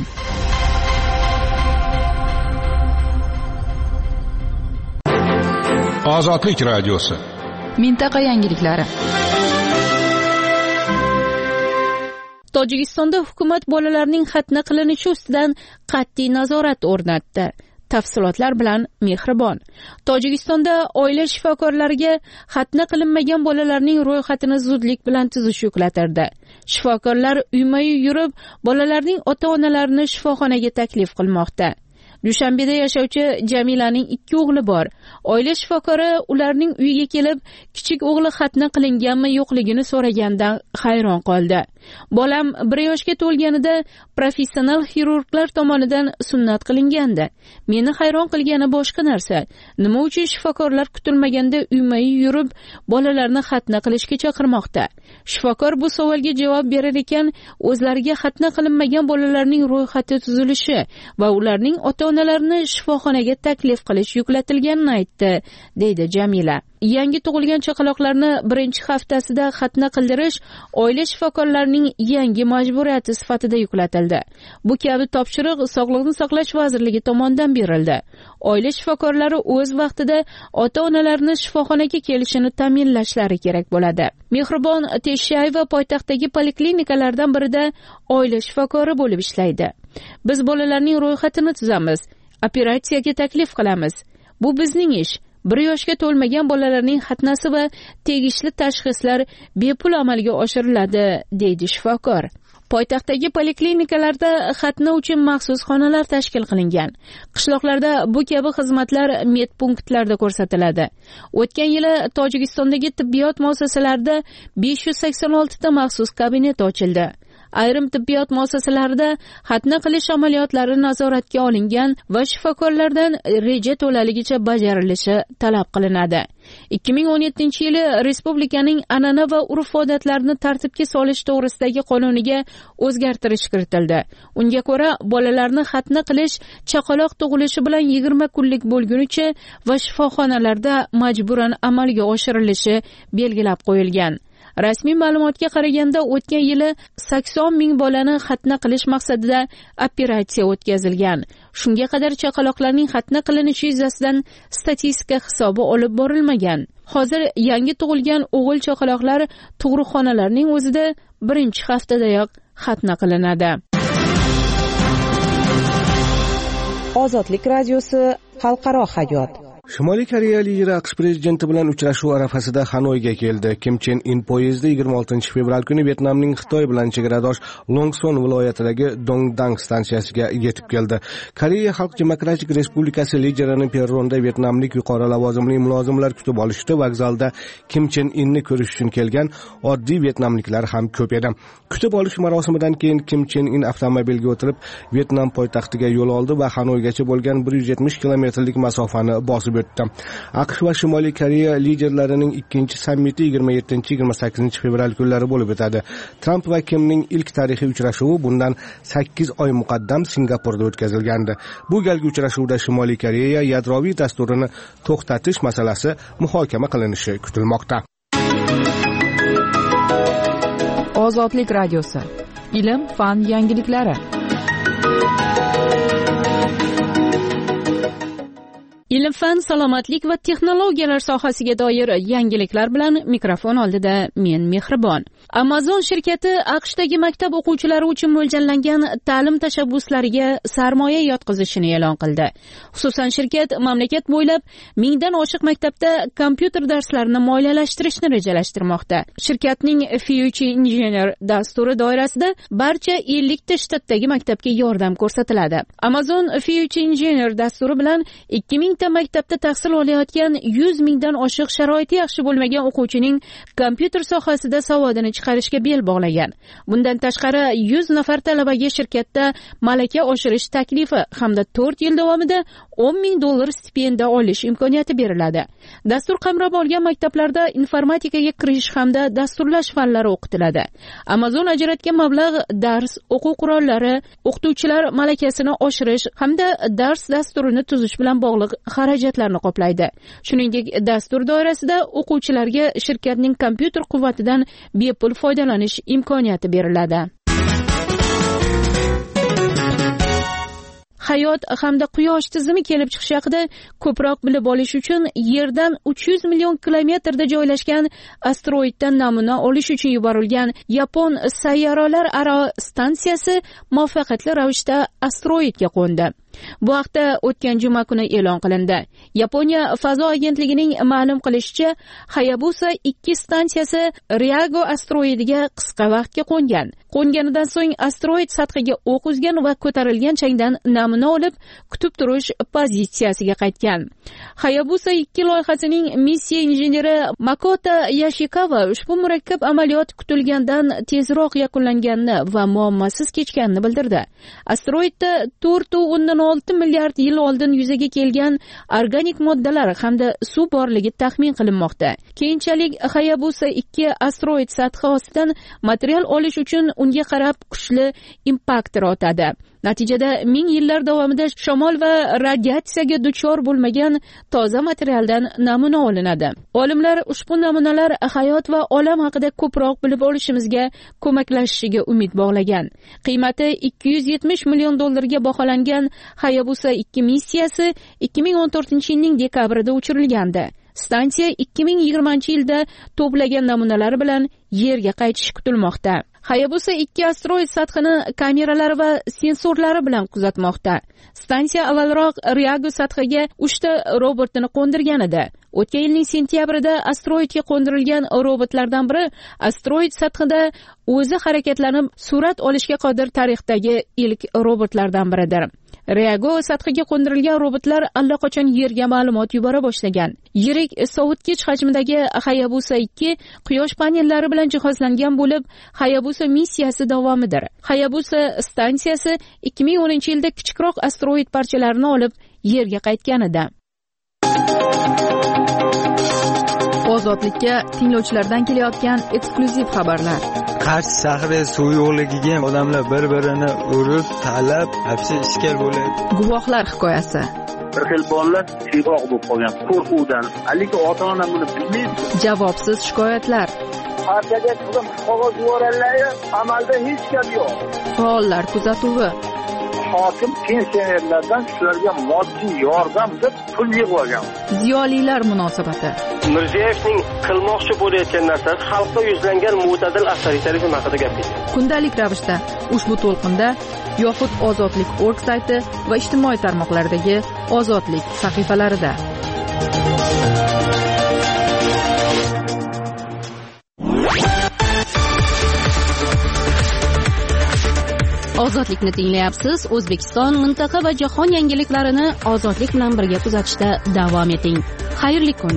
Speaker 9: Ozodlik radiosi.
Speaker 4: Mintaqa yangiliklari.
Speaker 5: Tojikistonda hukumat bolalarning xatna qilinishi ustidan qat'iy nazorat o'rnatdi. Tafsilotlar bilan Mehribon. Tojikistonda oila shifokorlariga xatna qilinmagan bolalarning ro'yxatini zudlik bilan tuzish yuklatildi. Shifokorlar uyma-uy yurib, bolalarning ota-onalarini shifoxonaga taklif qilmoqda. Dushanbeda yashovchi Jamilaning ikki o'g'li bor. Oila shifokori ularning uyiga kelib, kichik o'g'li xatna qilinganmi yo'qligini so'ragandan hayron qoldi. Bolam bir yoshga to'lganida professional xirurglar tomonidan sunnat qilingandi. Meni hayron qilgani boshqa narsa. Nima uchun shifokorlar kutilmaganda uyma-uy yurib, bolalarni xatna qilishga chaqirmoqda? Shifokor bu savolga javob berar ekan, o'zlariga xatna qilinmagan bolalarning ro'yxati tuzilishi va ularning ota-onalarini shifoxonaga taklif qilish yuklatilganini aytdi, deydi Jamila. Yangi tug'ilgan chaqaloqlarni birinchi haftasida xatna qildirish oila shifokorlarining yangi majburiyati sifatida yuklatildi. Bu kabi topshiriq Sog'liqni saqlash vazirligi tomonidan berildi. Oila shifokorlari o'z vaqtida ota-onalarni shifoxonaga kelishini ta'minlashlari kerak bo'ladi. Mehribon Teshayeva poytaxtdagi poliklinikalardan birida oila shifokori bo'lib ishlaydi. Biz bolalarning ro'yxatini tuzamiz, operatsiyaga taklif qilamiz. Bu bizning ish. Bir yoshga to'lmagan bolalarning xatnasi va tegishli tashxislar bepul amalga oshiriladi, deydi shifokor. Poytaxtdagi poliklinikalarda xatna uchun maxsus xonalar tashkil qilingan. Qishloqlarda bu kabi xizmatlar medpunktlarda ko'rsatiladi. O'tgan yili Tojikistondagi tibbiyot muassasalarida besh yuz sakson olti ta maxsus kabinet ochildi. Ayrim tibbiyot muassasalarida xatna qilish amaliyotlari nazoratga olingan va shifokorlardan reja to'laligicha bajarilishi talab qilinadi. ikki ming o'n yettinchi yili respublikaning an'ana va urf-odatlarini tartibga solish to'g'risidagi qonuniga o'zgartirish kiritildi. Unga ko'ra, bolalarni xatna qilish chaqaloq tug'ilishi bilan yigirma kunlik bo'lgunicha va shifoxonalarda majburan amalga oshirilishi belgilab qo'yilgan. Rasmiy ma'lumotga qaraganda o'tgan yili sakson ming bolani xatna qilish maqsadida operatsiya o'tkazilgan. Shunga qadar chaqaloqlarning xatna qilinishi yuzasidan statistika hisobi olib borilmagan. Hozir yangi tug'ilgan o'g'il chaqaloqlar tug'ruqxonalarning o'zida birinchi haftadayoq xatna qilinadi.
Speaker 13: Ozodlik radiosi xalqaro hayot.
Speaker 1: Shimoliy Koreya lideri AQSh prezidenti bilan uchrashuv arafasida Xanoyga keldi. Kim Chen In poyezdi yigirma oltinchi fevral kuni Vyetnamning Xitoy bilan chegaradosh Longson viloyatidagi Dongdang stansiyasiga yetib keldi. Koreya Xalq Demokratik Respublikasi liderini perronda vyetnamlik yuqori lavozimli mulozimlar kutib olishdi. Vokzalda Kim Chen Inni ko'rish uchun kelgan oddiy vyetnamliklar ham ko'p edi. Kutib olish marosimidan keyin Kim Chen In avtomobilga o'tirib Vyetnam poytaxtiga yo'l oldi va Xanoygacha bo'lgan bir yuz yetmish kilometrlik masofani bosib o'tdi. AQSh va Shimoliy Koreya liderlarining ikkinchi sammiti yigirma yettinchi yigirma sakkizinchi fevral kunlari bo'lib o'tadi. Tramp va Kimning ilk tarixiy uchrashuvi bundan sakkiz oy muqaddam Singapurda o'tkazilgandi. Bu galgi uchrashuvda Shimoliy Koreya yadroviy dasturini to'xtatish masalasi muhokama qilinishi kutilmoqda.
Speaker 4: Ozodlik radiosi. Ilm, fan yangiliklari.
Speaker 5: Ilm, fan, salomatlik va texnologiyalar sohasiga doir yangiliklar bilan mikrofon oldida men Mehribon. Amazon shirkati AQShdagi maktab o'quvchilari uchun mo'ljallangan ta'lim tashabbuslariga sarmoya yotqizishini e'lon qildi. Xususan, shirkat mamlakat bo'ylab mingdan oshiq maktabda kompyuter darslarini moliyalashtirishni rejalashtirmoqda. Shirkatning Future Engineer dasturi doirasida barcha ellikta shtatdagi maktabga yordam ko'rsatiladi. Amazon Future Engineer dasturi bilan ikki ming maktabda tahsil olayotgan yuz mingdan oshiq sharoiti yaxshi bo'lmagan o'quvchining kompyuter sohasida savodini chiqarishga bel bog'lagan. Bundan tashqari yuz nafar talabaga shirkatda malaka oshirish taklifi hamda to'rt yil davomida o'n ming dollar stipendiya olish imkoniyati beriladi. Dastur qamrab olgan maktablarda informatikaga kirish hamda dasturlash fanlari o'qitiladi. Amazon ajratgan mablag' dars, o'quv qurollari, o'qituvchilar malakasini oshirish hamda dars dasturini tuzish bilan bog'liq xarajatlarni qoplaydi. Shuningdek, dastur doirasida o'quvchilarga shirkatning kompyuter quvvatidan bepul foydalanish imkoniyati beriladi. Hayot hamda quyosh tizimi kelib chiqishi haqida ko'proq bilib olish uchun Yerdan uch yuz million kilometrda joylashgan asteroiddan namuna olish uchun yuborilgan Yapon sayyoralar aro stansiyasi muvaffaqiyatli ravishda asteroidga qo'ndi. Bu haqda o'tgan juma kuni e'lon qilindi. Yaponiya fazo agentligining ma'lum qilishicha, Hayabusa ikki stansiyasi Ryago asteroidiga qisqa vaqtga qo'ngan. Qo'nganidan so'ng asteroid sathiga o'q uzgan va ko'tarilgan changdan namuna olib, kutib turish pozitsiyasiga qaytgan. Hayabusa ikki loyihasining missiya injeneri Makoto Yashikawa ushbu murakkab amaliyot kutilgandan tezroq yakunlanganini va muammosiz kechganini bildirdi. Asteroidda to'rt nuqta olti milliard yil oldin yuzaga kelgan organik moddalar hamda suv borligi taxmin qilinmoqda. Keyinchalik Hayabusa ikki asteroid sathi ostidan material olish uchun unga qarab kuchli impaktor otadi. Natijada ming yillar davomida shamol va radiatsiyaga duchor bo'lmagan toza materialdan namuna olinadi. Olimlar ushbu namunalar hayot va olam haqida ko'proq bilib olishimizga ko'maklashishiga umid bog'lagan. Qiymati ikki yuz yetmish million dollarga baholangan Hayabusa ikki missiyasi ikki ming o'n to'rtinchi yilning dekabrida uchirilgandi. Stansiya ikki ming yigirmanchi yilda to'plagan namunalari bilan Yerga qaytishi kutilmoqda. Hayabusa ikki asteroid sathini kameralari va sensorlari bilan kuzatmoqda. Stansiya avvalroq Ryago sathiga uchta robotni qo'ndirgan edi. O'tgan yilning sentyabrida asteroidga qo'ndirilgan robotlardan biri asteroid sathida o'zi harakatlanib surat olishga qodir tarixdagi ilk robotlardan biridir. Ryago sathiga qo'ndirilgan robotlar allaqachon Yerga ma'lumot yubora boshlagan. Yirik sovutgich hajmidagi Hayabusa ikki quyosh panellari bilan jihozlangan bo'lib, Hayabusa missiyasi davomidir. Hayabusa stansiyasi ikki ming o'ninchi yilda kichikroq asteroid parchalarini olib Yerga qaytgan edi.
Speaker 4: Ozodlikka tinglovchilardan kelayotgan eksklyuziv xabarlar.
Speaker 14: Qarsh shahri suv yo'qligiga odamlar bir-birini urib, talab, hapsi ishkal bo'ladi.
Speaker 4: Guvohlar hikoyasi.
Speaker 12: Bir xil bolalar siyg'oq bo'lib qolgan qo'rquvdan. Haligi ota-ona buni bilmaydi.
Speaker 4: Javobsiz shikoyatlar.
Speaker 6: partiyaga qizim qog'oz yuborganlar, amalda hech gap yo'q.
Speaker 4: Faollar kuzatuvi.
Speaker 6: Hokim pensionerlardan shularga moddiy yordam deb pul yig'ib olgan.
Speaker 4: Ziyolilar munosabati.
Speaker 11: Mirziyoyevning qilmoqchi bo'layotgan narsasi xalqqa yuzlangan mo'tadil avtoritarizm haqida gap ketdi.
Speaker 4: Kundalik ravishda ushbu to'lqinda yoxud ozodlik nokta org sayti va ijtimoiy tarmoqlardagi ozodlik sahifalarida.
Speaker 5: Ozodlikni tinglayapsiz. O'zbekiston, mintaqa va jahon yangiliklarini ozodlik bilan birga kuzatishda davom eting. Xayrli kun.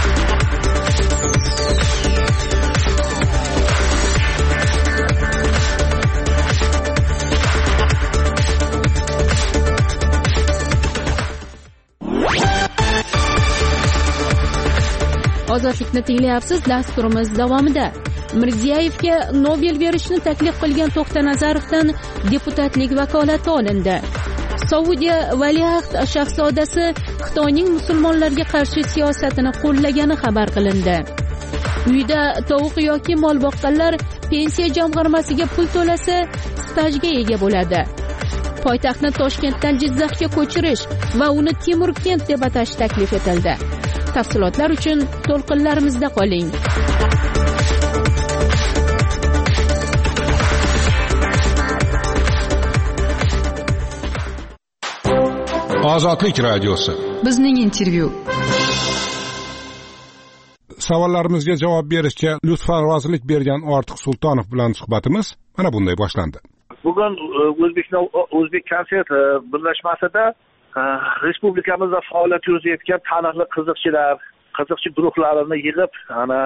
Speaker 5: Ozodlikni tinglayapsiz. Dasturimiz davomida Mirziyoyevga Nobel berishni taklif qilgan To'xtanazarovdan deputatlik vakolati olindi. Saudiya valiahd shahzodasi Xitoyning musulmonlarga qarshi siyosatini qo'llagani xabar qilindi. Uyda tovuq yoki mol boqqanlar pensiya jamg'armasiga pul to'lasa, stajga ega bo'ladi. Poytaxtni Toshkentdan Jizzaxga ko'chirish va uni Temurkent deb atash taklif etildi. Tafsilotlar uchun to'lqinlarimizda qoling.
Speaker 9: Ozodlik radiosi.
Speaker 4: Bizning intervyu.
Speaker 9: Savollarimizga javob berishga lutfarvozlik bergan Ortiq Sultonov bilan suhbatimiz mana bunday boshlandi.
Speaker 12: Bugun O'zbekiston O'zbek konsert birlashmasida respublikamizda faoliyat yuritayotgan taniqli qiziqchilar, qiziqchi guruhlarini yig'ib, ana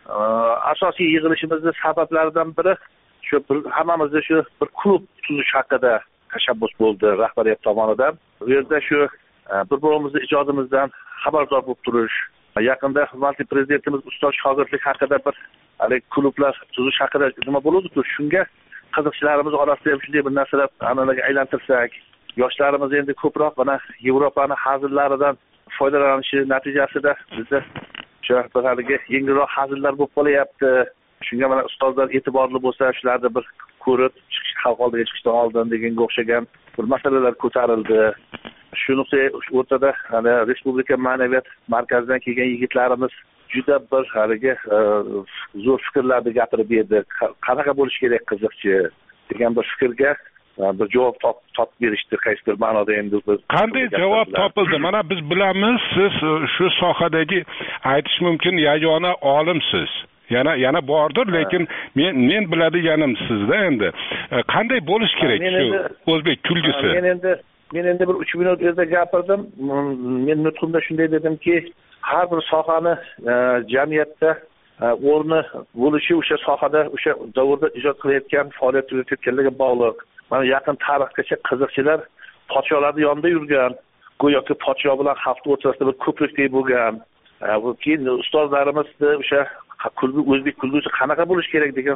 Speaker 12: asosiy yig'ilishimizning sabablaridan biri shu hammamizda shu bir klub tuzish haqida tashabbus bo'ldi rahbariyat tomonidan. Bu yerda shu bir-birimizni ijodimizdan xabardor bo'lib turish, yaqinda hurmatli prezidentimiz ustoz shogirdlik haqida bir hali klublar tuzish haqida nima bo'ladi-ku, shunga qiziqchilarimiz orasida ham shunday bir narsalar an'anaga aylantirsak, yoshlarimiz endi ko'proq mana Yevropani hazillaridan foydalanishi natijasida bizda shu bir haligi yengilroq hazillar bo'lib qolyapti. Shunga mana ustozlar e'tiborli bo'lsa, shularni bir ko'rib chiqish, xalq oldiga chiqishdan oldin deganga o'xshagan bir masalalar ko'tarildi. Shu nuqtai o'rtada hali Respublika ma'naviyat markazidan kelgan yigitlarimiz juda bir haligi zo'r fikrlarni gapirib berdi. Qanaqa bo'lish kerak qiziqchi degan bir fikrga bir javob topib berishdi. Qaysi bir ma'noda endi
Speaker 9: qanday javob topildi? Mana biz bilamiz, siz shu sohadagi aytish mumkin yagona olimsiz. Yana yana bordir, lekin men men biladiganim sizda endi qanday bo'lish kerak shu o'zbek kulgisi?
Speaker 12: Men endi men endi bir uch minut o'zida gapirdim. Men nutqimda shunday dedimki, har bir sohani jamiyatda o'rni bo'lishi o'sha sohada o'sha davrda ijod qilayotgan, faoliyat yuritayotganlarga bog'liq. Mana yaqin tarixgacha qiziqchilar podsholarning yonida yurgan, go'yoki podsho bilan xalq o'rtasida bir ko'prikdek bo'lgan. Bu keyin ustozlarimizni o'sha kulgu o'zbek kulgusi qanaqa bo'lish kerak degan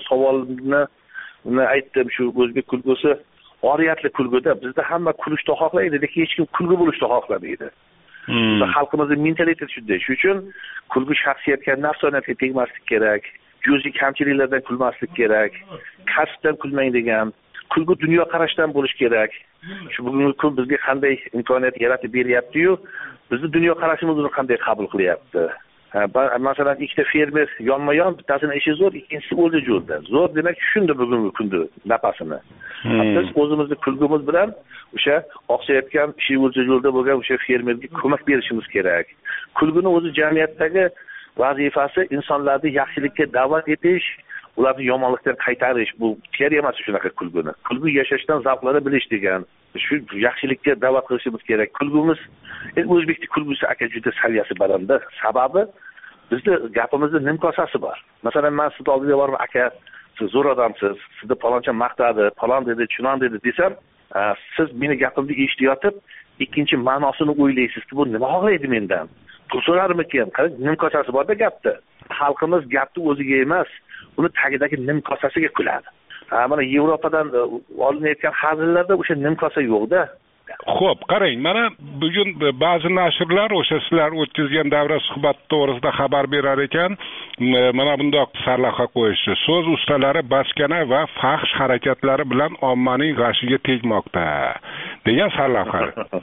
Speaker 12: savolni aytdim. Shu o'zbek kulgusi oriyatli kulguda bizda hamma kulishni xohlaydi, lekin hech kim kulgu bo'lishni xohlamaydi. Bizda xalqimizning mentaliteti shunday. Shuning uchun kulgu shaxsiyatga, nafsoniyatga tegmaslik kerak, juziy kamchiliklardan kulmaslik kerak, kasbdan kulmang degan. Kulgu dunyo qarashdan bo'lish kerak. Shu bugungi kun bizga qanday imkoniyat yaratib beryapti-yu, bizni dunyo qarashimizni qanday qabul qilyapti. Masalan, ikkita fermer yonma-yon, bittasini ishi zo'r, ikkinchisi o'ldi yo'lda. Zo'r demak tushundi bugungi kunda napasini. Biz o'zimizni kulgimiz bilan o'sha oqsayotgan, ishi o'ldi yo'lda bo'lgan o'sha fermerga ko'mak berishimiz kerak. Kulguni o'zi jamiyatdagi vazifasi insonlarni yaxshilikka da'vat etish, ularni yomonlikdan qaytarish. Bu kerak emas shunaqa kulguni. Kulgu yashashdan zavqlana bilish degan. Shu yaxshilikka da'vat qilishimiz kerak. Kulgimiz o'zbekning kulgusi aka juda saviyasi balandda. Sababi bizda gapimizda nimkosasi bor. Masalan, men sizni oldingizga borib, aka, siz zo'r odamsiz, sizni paloncha maqtadi, palon dedi, chunon dedi desam, siz meni gapimni eshitayotib, ikkinchi ma'nosini o'ylaysiz. Bu nima xohlaydi mendan? Pul so'rarmikin? Qarang, nimkosasi bor-da gapda. Xalqimiz gapni o'ziga emas, uni tagidagi nimkosasiga kuladi. Ha, mana Yevropadan olinayotgan hazillarda o'sha nimkosa yo'q-da.
Speaker 9: Xo'p, qarang, mana bugun ba'zi nashrlar o'sha sizlar o'tkazgan davra suhbati to'g'risida xabar berar ekan, mana bundoq sarlavha qo'yishdi. So'z ustalari bachkana va fahsh harakatlari bilan ommaning g'ashiga tegmoqda degan sarlavha.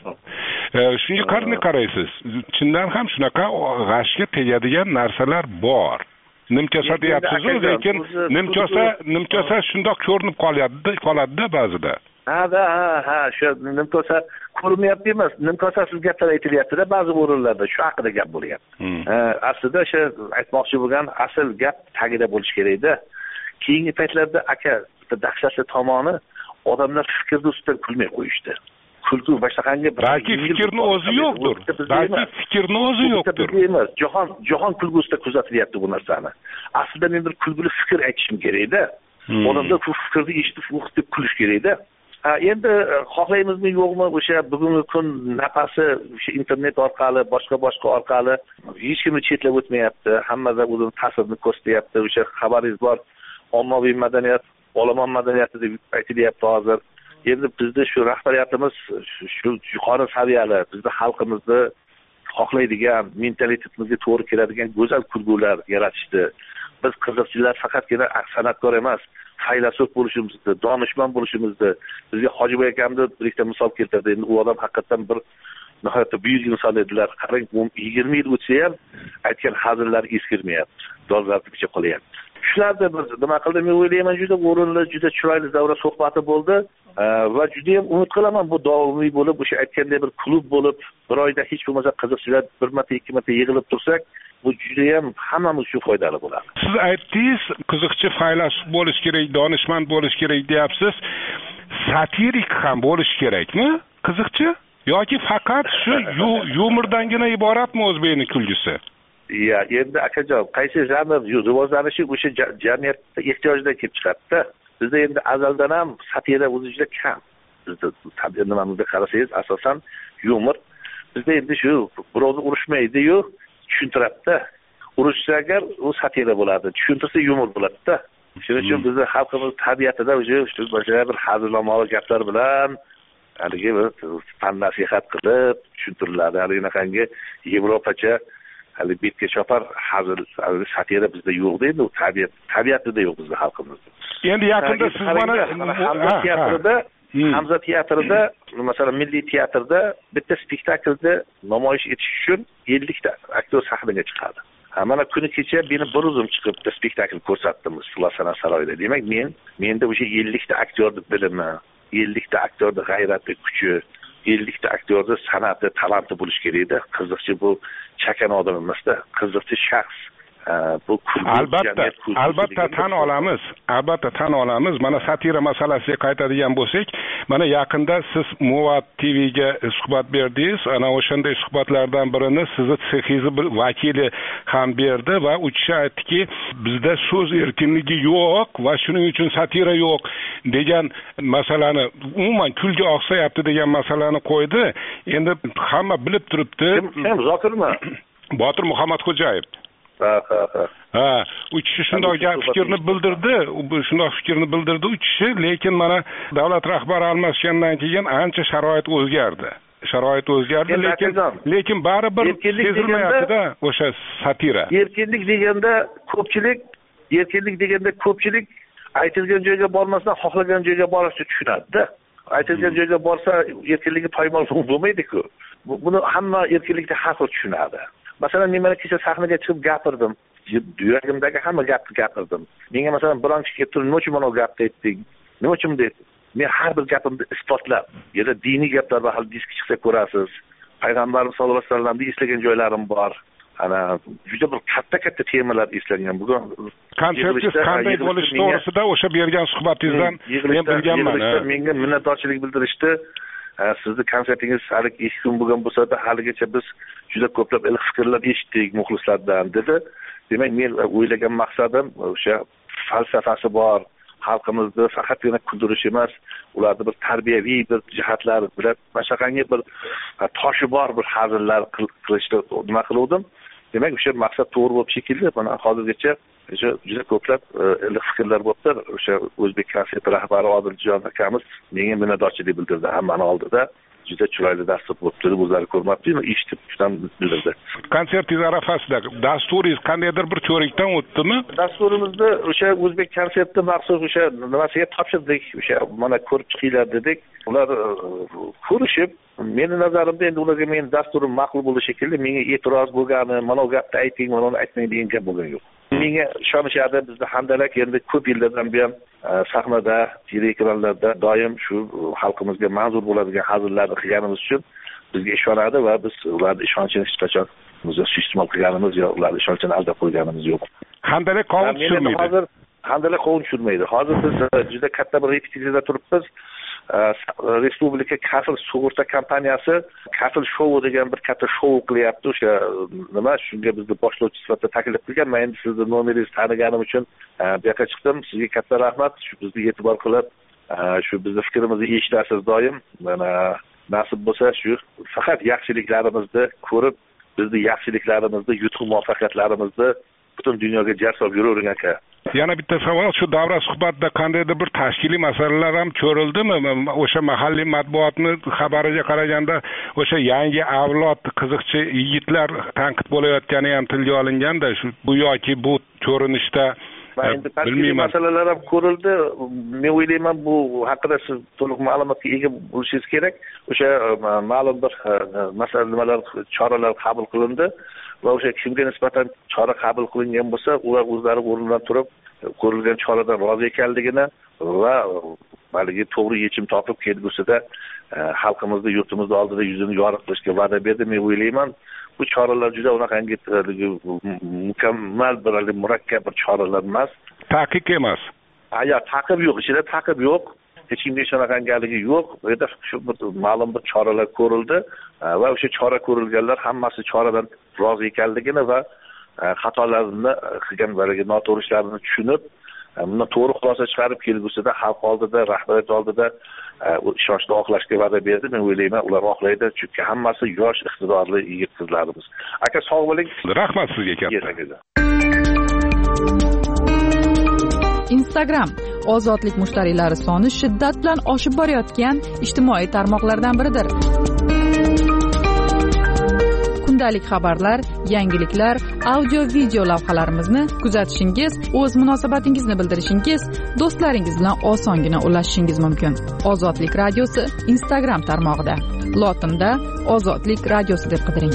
Speaker 9: Shunga qanday qaraysiz? Chindan ham shunaqa g'ashga tegadigan narsalar bor. Nimkosa deyapsiz, lekin nimkosa nimkosa shundoq ko'rinib qolyapti, qoladi-da ba'zida.
Speaker 12: Ha, ha, ha, shu nimkosa ko'rinmayapti emas, nimkosasiz gaplar aytilyapti-da ba'zi o'rinlarda, shu haqida gap bo'lyapti. Aslida o'sha aytmoqchi bo'lgan asl gap tagida bo'lish kerak-da. Keyingi paytlarda aka dahshatli tomoni odamlar fikrni ustidan kulmay qo'yishdi. Kulgu boshqangi
Speaker 9: balki fikrni o'zi yo'qdir. Balki fikrni o'zi yo'qdir.
Speaker 12: Emas, jahon jahon kulgusida kuzatilyapti bu narsani. Aslida men bir kulguli fikr aytishim kerak-da. Odamlar bu fikrni eshitib, o'qib kulish kerak-da. Ha, endi xohlaymizmi yo'qmi o'sha bugungi kun nafasi o'sha internet orqali, boshqa-boshqa orqali hech kimni chetlab o'tmayapti. Hammada o'zining ta'sirini ko'rsatyapti. O'sha xabaringiz bor, ommaviy madaniyat, olomon madaniyati deb aytilyapti hozir. Endi bizda shu rahbariyatimiz shu yuqori saviyali, bizda xalqimizni xohlaydigan, mentalitetimizga to'g'ri keladigan go'zal kulgular yaratishdi. Biz qiziqchilar faqatgina san'atkor emas, faylasuf bo'lishimizni, donishmand bo'lishimizni, bizga Hojiboy akamni birikta misol keltirdi. Endi u odam haqiqatan bir nihoyatda buyuk inson edilar. Qarang, yigirma yil o'tsa ham aytgan hazillari eskirmayapti. Dolzarblikcha qolyapti. Shularda biz nima qildim, men o'ylayman, juda o'rinli, juda chiroyli davra suhbati bo'ldi va juda ham umid qilaman bu davomiy bo'lib, o'sha aytganday bir klub bo'lib, bir oyda hech bo'lmasa qiziqchilar bir marta, ikki marta yig'ilib tursak, bu juda ham hammamiz uchun foydali bo'ladi.
Speaker 9: Siz aytdingiz, qiziqchi faylasuf bo'lish kerak, donishmand bo'lish kerak deyapsiz. Satirik ham bo'lish kerakmi? Qiziqchi yoki faqat shu yumordangina iboratmi o'zbekning kulgusi?
Speaker 12: Ya, endi akajon, qaysi janr rivojlanishi o'sha jamiyatda ehtiyojdan kelib chiqadi-da. Bizda endi azaldan ham satira o'zi juda kam. Bizda tabiat nimamizga qarasangiz, asosan yumor. Bizda endi shu birovni urushmaydi-yu, tushuntiradi-da. Urushsa agar u satira bo'ladi, tushuntirsa yumor bo'ladi-da. Shuning uchun bizning xalqimiz tabiatida o'sha shu boshqa bir hazilomali gaplar bilan haligi bir fan nasihat qilib tushuntiriladi. Haligi Yevropacha hali betga chopar hazil, satira bizda yo'q deydi, u tabiat tabiatida yo'q bizning xalqimizda.
Speaker 9: Endi yaqinda siz mana
Speaker 12: Hamza teatrida, Hamza teatrida, masalan, Milliy teatrda bitta spektaklda namoyish etish uchun ellik ta aktyor sahnaga chiqadi. Ha, mana kuni kecha meni bir o'zim chiqib bitta spektakl ko'rsatdim Sulosana saroyida. Demak, men menda o'sha ellik ta aktyorning bilimi, ellik ta aktyorning g'ayrati, kuchi, ellik ta aktyorning san'ati, talanti bo'lish kerak-da. Qiziqchi bu chakan odam emasda, qiziqchi shaxs. Bu
Speaker 9: albatta albatta tan olamiz, albatta tan olamiz. Mana satira masalasiga qaytadigan bo'lsak, mana yaqinda siz Muvat T V'ga suhbat berdingiz. Ana o'shanday suhbatlardan birini sizni sexingiz bir vakili ham berdi va u kishi aytdiki, bizda so'z erkinligi yo'q va shuning uchun satira yo'q degan masalani, umuman kulga oqsayapti degan masalani qo'ydi. Endi hamma bilib turibdi.
Speaker 12: Kim Zokirmi?
Speaker 9: Botir Muhammadxo'jayev. Ha, ha, ha. Ha, u kishi shunday fikrni bildirdi, shunday fikrni bildirdi u kishi, lekin mana davlat rahbari almashgandan keyin ancha sharoit o'zgardi. Sharoit o'zgardi, lekin lekin baribir sezilmayapti-da o'sha satira.
Speaker 12: Erkinlik deganda ko'pchilik, erkinlik deganda ko'pchilik aytilgan joyga bormasdan xohlagan joyga borishni tushunadi-da. Aytilgan joyga borsa erkinligi poymol bo'lmaydi-ku. Buni hamma erkinlikni har xil tushunadi. Masalan, men mana kecha sahnaga chiqib gapirdim. Yuragimdagi hamma gapni gapirdim. Menga masalan biron kishi kelib turib, "Nima uchun mana bu gapni aytding? Nima uchun dedi?" Men har bir gapimni isbotlab, yana diniy gaplar va hadisga chiqsa ko'rasiz. Payg'ambarimiz sollallohu alayhi vasallamni eslagan joylarim bor. Ana juda bir katta-katta temalar eslangan. Bugun
Speaker 9: konsertingiz qanday bo'lishi to'g'risida o'sha bergan suhbatingizdan men bilganman.
Speaker 12: Menga minnatdorchilik bildirishdi. Sizni konsertingiz hali ikki kun bo'lgan bo'lsa-da, haligacha biz juda ko'plab ilk fikrlar eshitdik muxlislardan dedi. Demak, men o'ylagan maqsadim o'sha falsafasi bor, xalqimizni faqatgina kuldirish emas, ularni bir tarbiyaviy bir jihatlari bilan boshqangi bir toshi bor bir hazillar qilishni nima qildim. Demak, o'sha maqsad to'g'ri bo'lib shekilli, mana hozirgacha o'sha juda ko'plab ilk fikrlar bo'ldi. O'sha O'zbek konsert rahbari Odiljon akamiz menga minnatdorchilik bildirdi hammani oldida. juda chiroyli dastur bo'libdi deb o'zlari ko'rmabdimi, eshitib shundan bildirdi.
Speaker 9: Konsertingiz arafasida dasturingiz qandaydir bir ko'rikdan o'tdimi?
Speaker 12: Dasturimizni o'sha o'zbek konsertni maxsus o'sha nimasiga topshirdik, o'sha mana ko'rib chiqinglar dedik. Ular ko'rishib, meni nazarimda endi ularga men dasturim ma'qul bo'ldi shekilli, menga e'tiroz bo'lgani, mana bu gapni ayting, mana uni aytmang degan gap bo'lgan yo'q. Menga ishonishadi, bizda Handalak endi ko'p yillardan buyon sahnada, teleekranlarda doim shu xalqimizga manzur bo'ladigan hazillarni qilganimiz uchun bizga ishonadi va biz ularning ishonchini hech qachon suiiste'mol qilganimiz yo'q, ularning ishonchini aldab qo'yganimiz yo'q.
Speaker 9: Handalak qovun tushirmaydi.
Speaker 12: Hozir Handalak qovun tushirmaydi. Hozir biz juda katta bir repetitsiyada turibmiz. Respublika kafil sug'urta kompaniyasi kafil shou degan bir katta shou qilyapti. O'sha nima, shunga bizni boshlovchi sifatida taklif qilgan. Men endi sizni nomeringizni taniganim uchun bu yoqqa chiqdim. Sizga katta rahmat. Shu bizni e'tibor qilib, shu bizni fikrimizni eshitasiz doim. Mana nasib bo'lsa shu faqat yaxshiliklarimizni ko'rib, bizni yaxshiliklarimizni, yutuq muvaffaqiyatlarimizni butun dunyoga jar solib yuravergan aka.
Speaker 9: Yana bitta savol, shu davra suhbatida qandaydir bir tashkiliy masalalar ham ko'rildimi? O'sha mahalliy matbuotni xabariga qaraganda o'sha yangi avlod qiziqchi yigitlar tanqid bo'layotgani ham tilga olinganda, shu bu yoki bu ko'rinishda
Speaker 12: endi tashkiliy masalalar ham ko'rildi. Men o'ylayman, bu haqida siz to'liq ma'lumotga ega bo'lishingiz kerak. O'sha ma'lum bir masala nimalar, choralar qabul qilindi va o'sha kimga nisbatan chora qabul qilingan bo'lsa, ular o'zlari o'rnidan turib, ko'rilgan choradan rozi ekanligini va balki to'g'ri yechim topib kelgusida xalqimizni, yurtimizni oldida yuzini yorug' qilishga va'da berdi. Men o'ylayman, bu choralar juda unaqangi mukammal bir murakkab bir choralar emas.
Speaker 9: Taqiq emas.
Speaker 12: Aya, taqib yo'q, ichida taqib yo'q. Hech kimga shunaqangaligi yo'q. Bu yerda shu bir ma'lum bir choralar ko'rildi va o'sha chora ko'rilganlar hammasi choradan rozi ekanligini va xatolarni qilgan balki noto'g'ri ishlarini tushunib, bundan to'g'ri xulosa chiqarib kelgusida xalq oldida, rahbariyat oldida ishonchni oqlashga va'da berdi. Men o'ylayman, ular oqlaydi, chunki hammasi yosh, iqtidorli yigit qizlarimiz. Aka sog' bo'ling.
Speaker 9: Rahmat sizga katta.
Speaker 4: Instagram ozodlik mushtariylari soni shiddat bilan oshib borayotgan ijtimoiy tarmoqlardan biridir. Kundalik xabarlar, yangiliklar, audio video lavhalarimizni kuzatishingiz, o'z munosabatingizni bildirishingiz, do'stlaringiz bilan osongina ulashishingiz mumkin. Ozodlik radiosi Instagram tarmog'ida. Lotinda Ozodlik radiosi deb qidiring.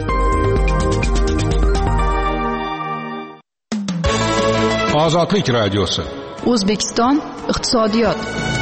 Speaker 9: Ozodlik radiosi.
Speaker 4: O'zbekiston iqtisodiyot.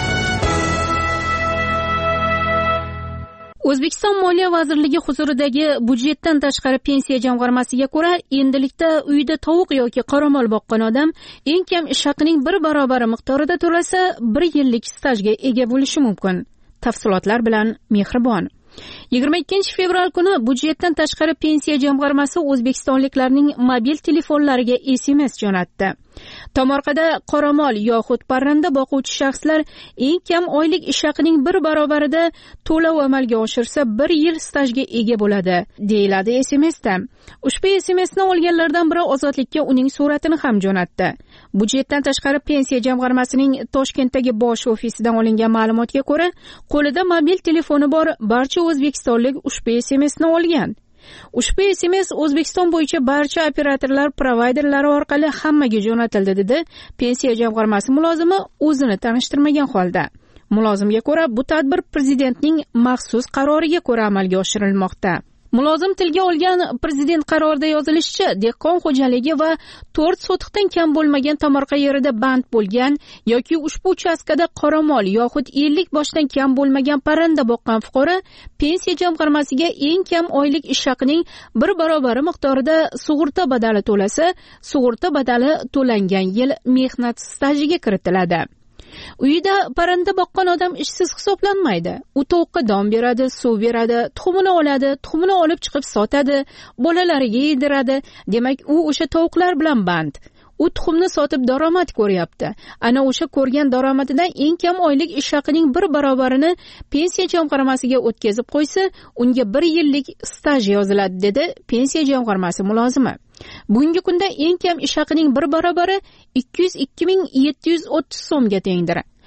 Speaker 5: O'zbekiston Moliya vazirligi huzuridagi budjetdan tashqari pensiya jamg'armasiga ko'ra, endilikda uyda tovuq yoki qoramol boqqan odam eng kam ish haqining bir barobari miqdorida to'lasa, bir yillik stajga ega bo'lishi mumkin. Tafsilotlar bilan Mehribon. yigirma ikkinchi fevral kuni budjetdan tashqari pensiya jamg'armasi o'zbekistonliklarning mobil telefonlariga S M S jo'natdi. Tomorqada qoramol yoxud parranda boquvchi shaxslar eng kam oylik ish haqining bir barobarida to'lov amalga oshirsa bir yil stajga ega bo'ladi, deyiladi S M S da. Ushbu S M Sni olganlardan biri Ozodlikka uning suratini ham jo'natdi. Budjetdan tashqari pensiya jamg'armasining Toshkentdagi bosh ofisidan olingan ma'lumotga ko'ra, qo'lida mobil telefoni bor barcha o'zbekistonlik ushbu S M Sni olgan. Ushbu S M S O'zbekiston bo'yicha barcha operatorlar provayderlari orqali hammaga jo'natildi, dedi pensiya jamg'armasi mulozimi o'zini tanishtirmagan holda. Mulozimga ko'ra, bu tadbir prezidentning maxsus qaroriga ko'ra amalga oshirilmoqda. Mulozim tilga olgan prezident qarorida yozilishicha, dehqon xo'jaligi va to'rt sotiqdan kam bo'lmagan tomorqa yerida band bo'lgan yoki ushbu uchastkada qoramol yoxud ellik boshdan kam bo'lmagan parranda boqqan fuqaro pensiya jamg'armasiga eng kam oylik ish haqining bir barobari miqdorida sug'urta badali to'lasa, sug'urta badali to'langan yil mehnat stajiga kiritiladi. Uyida parranda boqqan odam ishsiz hisoblanmaydi. U tovuqqa don beradi, suv beradi, tuxumini oladi, tuxumini olib chiqib sotadi, bolalariga yediradi. Demak, u o'sha tovuqlar bilan band. U tuxumni sotib daromad ko'ryapti. Ana o'sha ko'rgan daromadidan eng kam oylik ish haqining bir barobarini pensiya jamg'armasiga o'tkazib qo'ysa, unga bir yillik staj yoziladi, dedi pensiya jamg'armasi mulozimi. Bugungi kunda eng kam ish haqining bir barobari ikki yuz ikki ming yetti yuz o'ttiz so'mga tengdir.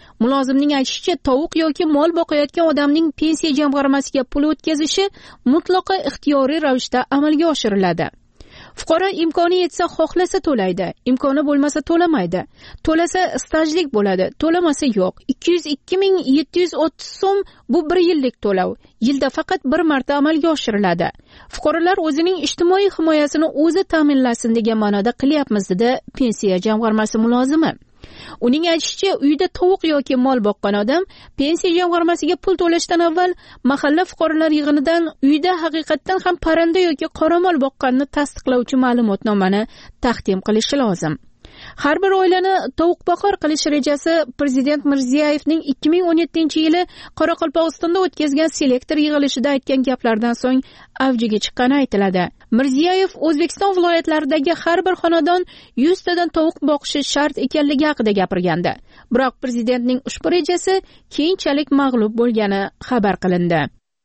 Speaker 5: Mulozimning aytishicha, tovuq yoki mol boqayotgan odamning pensiya jamg'armasiga pul o'tkazishi mutlaqo ixtiyoriy ravishda amalga oshiriladi. Fuqaro imkoni yetsa xohlasa to'laydi, imkoni bo'lmasa to'lamaydi. To'lasa stajlik bo'ladi, to'lamasa yo'q. ikki yuz ikki ming yetti yuz o'ttiz so'm bu bir yillik to'lov. Yilda faqat bir marta amalga oshiriladi. Fuqarolar o'zining ijtimoiy himoyasini o'zi ta'minlasin degan ma'noda qilyapmiz, dedi pensiya jamg'armasi mulozimi. Uning aytishicha, uyda tovuq yoki mol boqqan odam pensiya jamg'armasiga pul to'lashdan avval mahalla fuqarolar yig'inidan uyda haqiqatdan ham parranda yoki qoramol boqqanini tasdiqlovchi ma'lumotnomani taqdim qilishi lozim. Har bir oilani tovuqboqar qilish rejasi Prezident Mirziyoyevning ikki ming o'n yettinchi yili Qoraqalpog'istonda o'tkazgan selektor yig'ilishida aytgan gaplardan so'ng avjiga chiqqani aytiladi. Mirziyoyev O'zbekiston viloyatlaridagi har bir xonadon yuz tadan tovuq boqishi shart ekanligi haqida gapirgandi. Biroq prezidentning ushbu rejasi keyinchalik mag'lub bo'lgani xabar qilindi.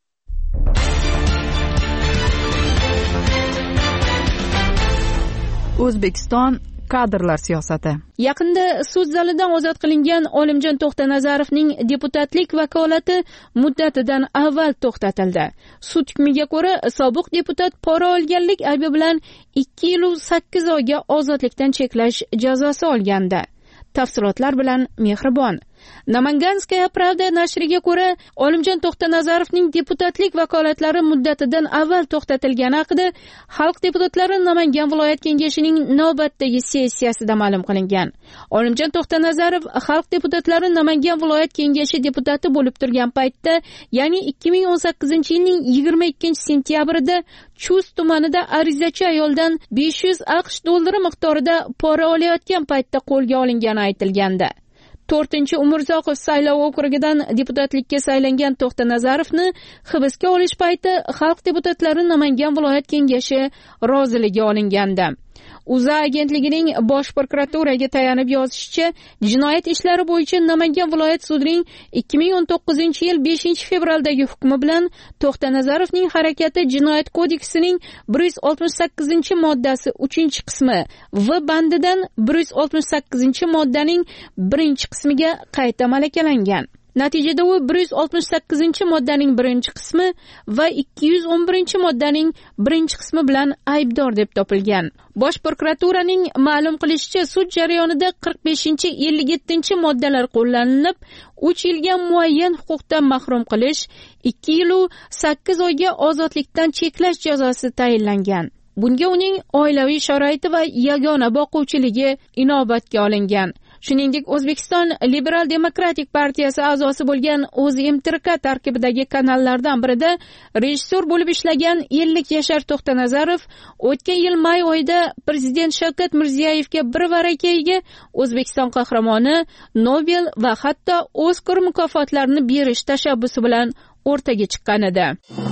Speaker 4: O'zbekiston kadrlar siyosati.
Speaker 5: Yaqinda sud zalidan ozod qilingan Olimjon To'xtanazarovning deputatlik vakolati muddatidan avval to'xtatildi. Sud hukmiga ko'ra, sobiq deputat pora olganlik aybi bilan ikki yil sakkiz oyga ozodlikdan cheklash jazosi olgandi. Tafsilotlar bilan Mehribon. Namanganskaya Pravda nashriga ko'ra, Olimjon To'xtanazarovning deputatlik vakolatlari muddatidan avval to'xtatilgani haqida Xalq deputatlari Namangan viloyat kengashining navbatdagi sessiyasida ma'lum qilingan. Olimjon To'xtanazarov Xalq deputatlari Namangan viloyat kengashi deputati bo'lib turgan paytda, ya'ni ikki ming o'n sakkizinchi yilning yigirma ikkinchi sentyabrida Chust tumanida arizachi ayoldan besh yuz aqsh dollari miqdorida pora olayotgan paytda qo'lga olingani aytilgandi. to'rtinchi Umurzoqov saylov okrugidan deputatlikka saylangan To'xtanazarovni hibsga olish payti Xalq deputatlari Namangan viloyat kengashi roziligi olingandi. UZA agentligining bosh prokuraturaga tayanib yozishicha, jinoyat ishlari bo'yicha Namangan viloyat sudining ikki ming o'n to'qqizinchi yil beshinchi fevraldagi hukmi bilan To'xtanazarovning harakati Jinoyat kodeksining bir yuz oltmish sakkizinchi moddasi uchinchi qismi V bandidan bir yuz oltmish sakkizinchi moddaning birinchi qismiga qayta malakalangan. Natijada u bir yuz oltmish sakkizinchi moddaning birinchi qismi va ikki yuz o'n birinchi moddaning birinchi qismi bilan aybdor deb topilgan. Bosh prokuraturaning ma'lum qilishicha, sud jarayonida qirq beshinchi ellik yettinchi moddalar qo'llanilib, uch yilga muayyan huquqdan mahrum qilish, ikki yil sakkiz oyga ozodlikdan cheklash jazosi tayinlangan. Bunga uning oilaviy sharoiti va yagona boquvchiligi inobatga olingan. Shuningdek, O'zbekiston Liberal Demokratik partiyasi a'zosi bo'lgan O'zMTRK tarkibidagi kanallardan birida rejissyor bo'lib ishlagan ellik yashar To'xtanazarov o'tgan yil may oyida Prezident Shavkat Mirziyoyevga bir varakayiga O'zbekiston qahramoni, Nobel va hatto Oskar mukofotlarini berish tashabbusi bilan o'rtaga chiqqan edi.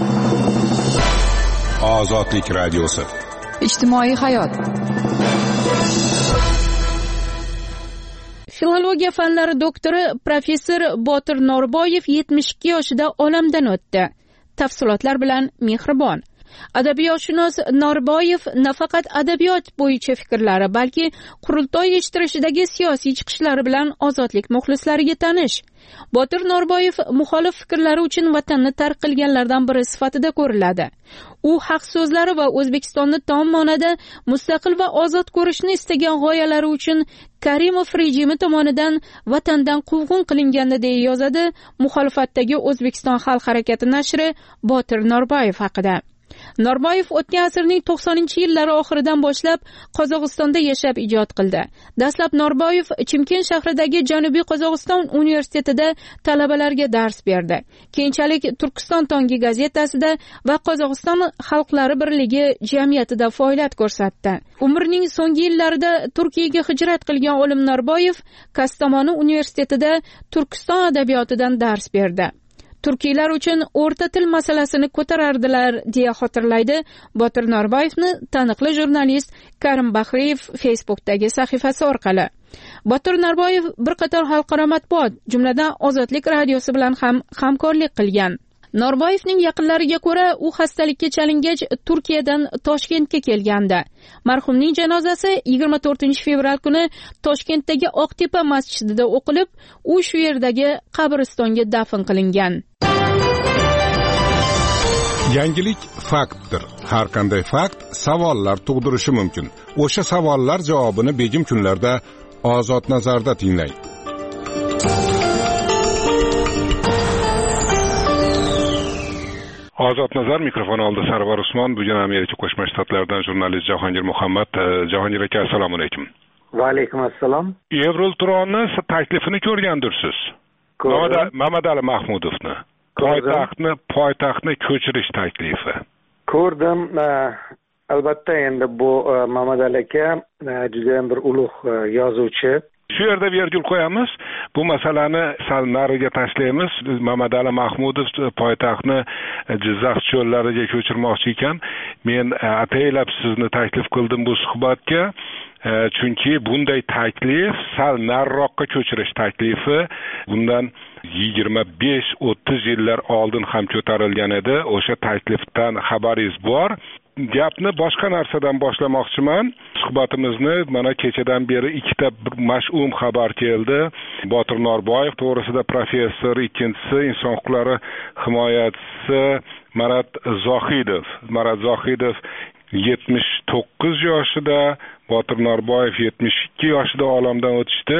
Speaker 15: Ozodlik radiosi.
Speaker 4: Ijtimoiy hayot.
Speaker 5: Filologiya fanlari doktori professor Botir Norboyev yetmish ikki yoshida olamdan o'tdi. Tafsilotlar bilan Mehribon. Adabiyotshunos Norboyev nafaqat adabiyot bo'yicha fikrlari, balki qurultoy yetishtirishidagi siyosiy chiqishlari bilan ozodlik muxlislariga tanish. Botir Norboyev muxolif fikrlari uchun vatanni tark qilganlardan biri sifatida ko'riladi. U haq so'zlari va O'zbekistonni tom ma'noda mustaqil va ozod ko'rishni istagan g'oyalari uchun Karimov rejimi tomonidan vatandan quvg'in qilingandi deya yozadi muxolifatdagi O'zbekiston xalq harakati nashri Botir Norboyev haqida. Norboyev o'tgan asrning to'qsoninchi yillari oxiridan boshlab Qozog'istonda yashab ijod qildi. Dastlab Norboyev Chimkent shahridagi Janubiy Qozog'iston universitetida talabalarga dars berdi. Keyinchalik Turkiston Tongi gazetasida va Qozog'iston xalqlari birligi jamiyatida faoliyat ko'rsatdi. Umrining so'nggi yillarida Turkiyaga hijrat qilgan olim Norboyev Kastamonu universitetida Turkiston adabiyotidan dars berdi. Turkiylar uchun o'rta til masalasini ko'tarardilar, deya xotirlaydi Botir Norboyevni taniqli jurnalist Karim Bahriyev Facebookdagi sahifasi orqali. Botir Norboyev bir qator xalqaro matbuot, jumladan Ozodlik radiosi bilan ham hamkorlik qilgan. Norboyevning yaqinlariga ko'ra, u xastalikka chalingach Turkiyadan Toshkentga kelgandi. Marhumning janozasi yigirma to'rtinchi fevral kuni Toshkentdagi Oqtepa masjidida o'qilib, u shu yerdagi qabristonga dafn qilingan.
Speaker 9: Yangilik faktdir. Har qanday fakt savollar tug'dirishi mumkin. O'sha savollar javobini begim kunlarda Ozod nazarda tinglang. Ozod nazar mikrofon oldi Sarvar Usmon. Bugun Amerika Qo'shma Shtatlaridan jurnalist Jahongir Muhammad. Jahongir aka, assalomu alaykum.
Speaker 16: Va alaykum assalom.
Speaker 9: Evroltronning taklifini ko'rgandirsiz. Mamadali Mahmudovni. Poytaxtni poytaxtni ko'chirish taklifi.
Speaker 16: Ko'rdim. Albatta endi bu Mamadali aka juda ham bir ulug' yozuvchi.
Speaker 9: Shu yerda virgul qo'yamiz. Bu masalani sal nariga tashlaymiz. Mamadali Mahmudov poytaxtni Jizzax cho'llariga ko'chirmoqchi ekan. Men ataylab sizni taklif qildim bu suhbatga. Chunki bunday taklif sal nariroqqa ko'chirish taklifi bundan yigirma besh o'ttiz yillar oldin ham ko'tarilgan edi. O'sha taklifdan xabaringiz bor. Gapni boshqa narsadan boshlamoqchiman. Suhbatimizni mana kechadan beri ikkita mash'um xabar keldi. Botir Norboyev to'g'risida professor, ikkinchisi inson huquqlari himoyachisi Marat Zohidov. Marat Zohidov yetmish to'qqiz yoshida, Botir Norboyev yetmish ikki yoshida olamdan o'tishdi.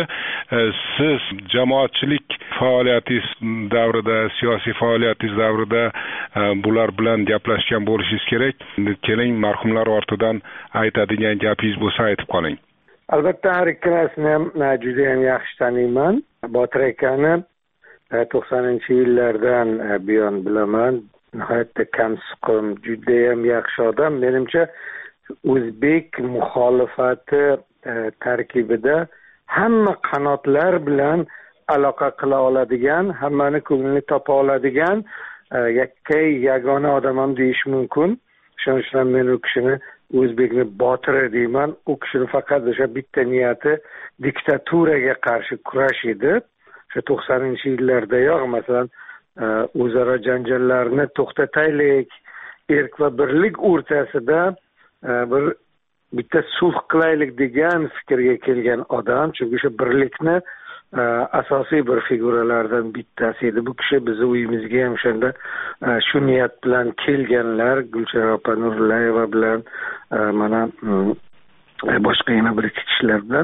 Speaker 9: Siz jamoatchilik faoliyatingiz davrida, siyosiy faoliyatingiz davrida bular bilan gaplashgan bo'lishingiz kerak. Keling, marhumlar ortidan aytadigan gapingiz bo'lsa aytib qoling.
Speaker 16: Albatta har ikkalasini ham juda ham yaxshi taniyman. Botir akani to'qsoninchi yillardan buyon bilaman. Nihoyatda kamsuqum, juda ham yaxshi odam. Menimcha o'zbek muxolifati tarkibida hamma qanotlar bilan aloqa qila oladigan, hammani ko'nglini topa oladigan yakkay yagona odam ham deyish mumkin. Shuning uchun men u kishini o'zbekni botiri deyman. U kishini faqat o'sha bitta niyati diktaturaga qarshi kurash edi. O'sha to'qsoninchi yillardayoq masalan o'zaro janjallarni to'xtataylik, erk va birlik o'rtasida bir bitta sulh qilaylik degan fikrga kelgan odam. Chunki o'sha birlikni asosiy bir figuralardan bittasi edi. Bu kishi bizni uyimizga ham o'shanda shu niyat bilan kelganlar. Gulchehra opa Nurlayeva bilan mana boshqa yana bir ikki kishilar bilan.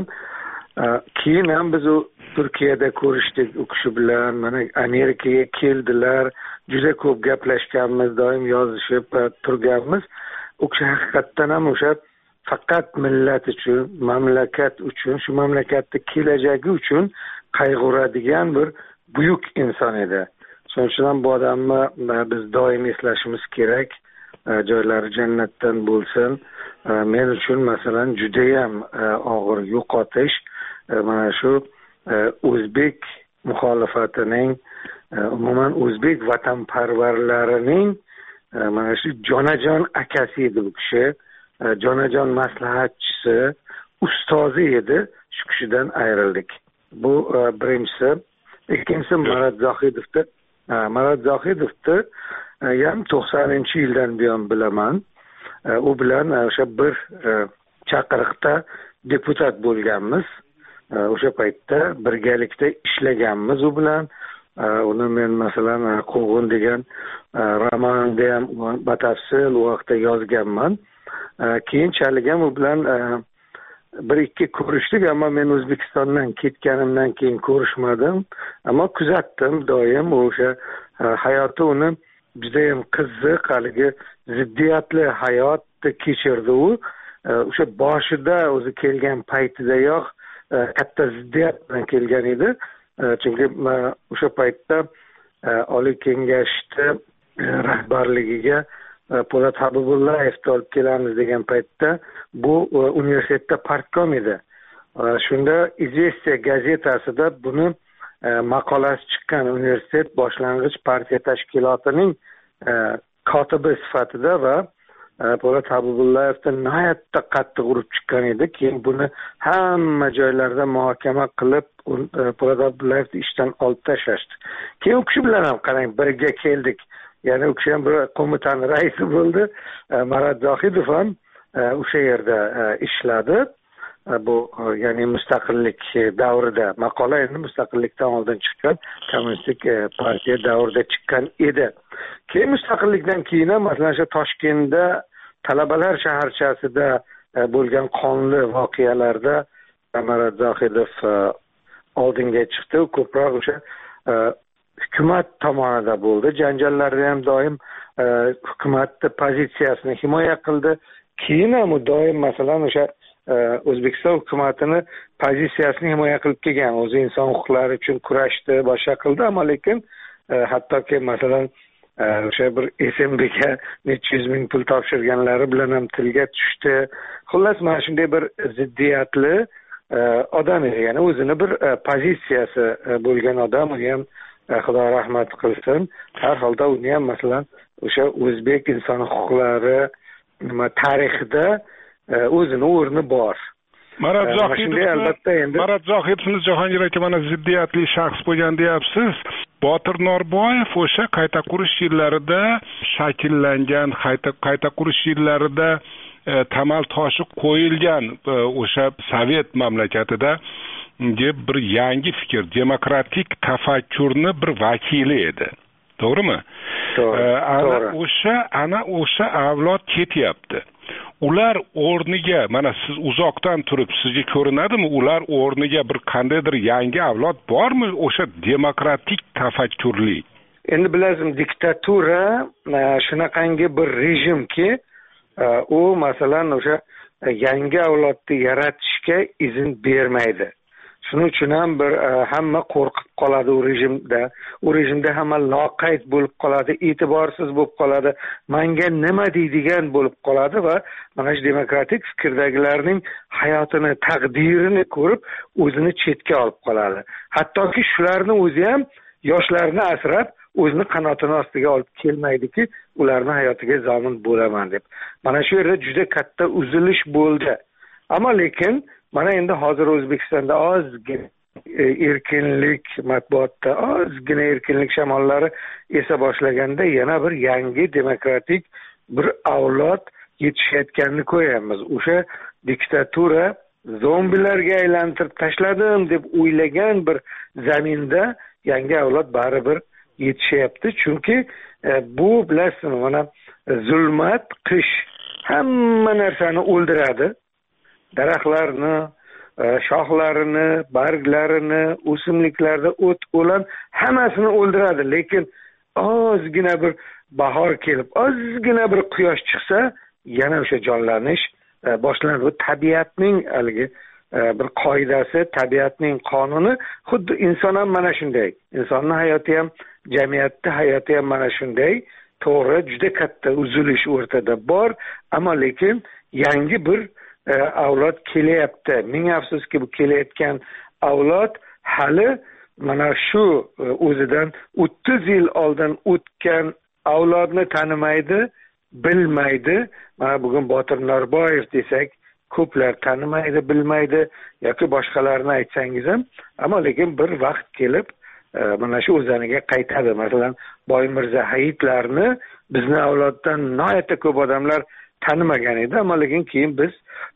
Speaker 16: Keyin ham biz u Turkiyada ko'rishdik u kishi bilan. Mana Amerikaga keldilar. Juda ko'p gaplashganmiz, doim yozishib turganmiz. U kishi haqiqatdan ham o'sha faqat millat uchun, mamlakat uchun, shu mamlakatning kelajagi uchun qayg'uradigan bir buyuk inson edi. Shuning uchun ham bu odamni biz doim eslashimiz kerak. Joylari jannatdan bo'lsin. Men uchun masalan juda ham og'ir yo'qotish mana shu o'zbek muxolifatining, umuman o'zbek vatanparvarlarining mana shu jonajon akasi edi bu kishi. Jonajon maslahatchisi, ustozi edi. Shu kishidan ayrildik. Bu birinchisi. Ikkinchisi Marat Zohidovni. Marat Zohidovni ham to'qsoninchi yildan buyon bilaman. U bilan o'sha bir chaqiriqda deputat bo'lganmiz. O'sha paytda birgalikda ishlaganmiz u bilan. Uni men masalan Quvg'in degan romanimda ham batafsil u vaqtda yozganman. Keyinchalik ham u bilan bir ikki ko'rishdik, ammo men O'zbekistondan ketganimdan keyin ko'rishmadim. Ammo kuzatdim doim o'sha hayoti uni juda ham qiziq, haligi ziddiyatli hayot kechirdi u. O'sha boshida o'zi kelgan paytidayoq katta ziddiyat bilan kelgan edi. Chunki o'sha paytda Oliy Kengashda rahbarligiga Po'lat Habibullayevni olib kelamiz degan paytda bu universitetda partkom edi. Shunda Izvestiya gazetasida buni maqolasi chiqqan. Universitet boshlang'ich partiya tashkilotining kotibi sifatida va Po'lat Habibullayevni nihoyatda qattiq urib chiqqan edi. Keyin buni hamma joylarda muhokama qilib Po'lat Habibullayevni ishdan olib tashlashdi. Keyin u kishi bilan ham qarang birga keldik. ya'ni u kishi ham bir qo'mitani raisi bo'ldi. Marat Zohidov ham o'sha yerda ishladi. Bu ya'ni mustaqillik davrida, maqola endi mustaqillikdan oldin chiqqan kommunistik partiya davrida chiqqan edi. Keyin mustaqillikdan keyin ham masalan o'sha Toshkentda talabalar shaharchasida bo'lgan qonli voqealarda Marat Zohidov oldinga chiqdi. Ko'proq o'sha hukumat tomonida bo'ldi. Janjallarda ham doim hukumatning pozitsiyasini himoya qildi. Keyin ham u doim masalan o'sha O'zbekiston hukumatini pozitsiyasini himoya qilib kelgan. O'zi inson huquqlari uchun kurashdi, boshqa qildi, ammo lekin hattoki masalan o'sha bir S M Bga necha yuz ming pul topshirganlari bilan ham tilga tushdi. Xullas, mana shunday bir ziddiyatli odam edi. Ya'ni o'zini bir pozitsiyasi bo'lgan odam, u ham Xudo rahmat qilsin. Har holda uni ham masalan o'sha o'zbek inson huquqlari nima tarixida o'zini o'rni bor.
Speaker 9: Marat Zohidov, albatta endi Marat Zohidovni Jahongir aka mana ziddiyatli shaxs bo'lgan deyapsiz. Botir Norboyev o'sha qayta qurish yillarida shakllangan, qayta qayta qurish yillarida tamal toshi qo'yilgan o'sha Sovet mamlakatida bir yangi fikr, demokratik tafakkurni bir vakili edi. To'g'rimi? To'g'ri. O'sha ana o'sha avlod ketyapti. Ular o'rniga, mana siz uzoqdan turib sizga ko'rinadimi, ular o'rniga bir qandaydir yangi avlod bormi, o'sha demokratik tafakkurli?
Speaker 16: Endi bilasizmi, diktatura shunaqangi bir rejimki, u masalan o'sha yangi avlodni yaratishga izn bermaydi. Shuning uchun ham bir hamma qo'rqib qoladi u rejimda. U rejimda hamma loqayd bo'lib qoladi, e'tiborsiz bo'lib qoladi, menga nima deydigan bo'lib qoladi va mana shu demokratik fikrdagilarning hayotini, taqdirini ko'rib o'zini chetga olib qoladi. Hattoki shularni o'zi ham yoshlarni asrab o'zini qanotini ostiga olib kelmaydiki, ularni hayotiga zomin bo'laman deb. Mana shu yerda juda katta uzilish bo'ldi. Ammo lekin mana endi hozir O'zbekistonda ozgina erkinlik, matbuotda ozgina erkinlik shamollari esa boshlaganda yana bir yangi demokratik bir avlod yetishayotganini ko'ryapmiz. O'sha diktatura zombilarga aylantirib tashladim deb o'ylagan bir zaminda yangi avlod baribir yetishyapti. Chunki bu bilasizmi, mana zulmat, qish hamma narsani o'ldiradi. Daraxtlarni, shoxlarini, barglarini, o'simliklarda o't o'lan hammasini o'ldiradi. Lekin ozgina bir bahor kelib, ozgina bir quyosh chiqsa, yana o'sha jonlanish boshlanadi. Bu tabiatning haligi bir qoidasi, tabiatning qonuni. Xuddi inson ham mana shunday. Insonning hayoti ham, jamiyatning hayoti ham mana shunday. To'g'ri, juda katta uzilish o'rtada bor, ammo lekin yangi bir avlod kelyapti. Ming afsuski, bu kelayotgan avlod hali mana shu o'zidan o'ttiz yil oldin o'tgan avlodni tanimaydi, bilmaydi. Mana bugun Botir Norboyev desak, ko'plar tanimaydi, bilmaydi, yoki boshqalarni aytsangiz ham, ammo lekin bir vaqt kelib mana shu o'zaniga qaytadi. Masalan, Boymirza Hayitlarni bizni avloddan nihoyatda ko'p odamlar tanimagan edi, ammo lekin keyin biz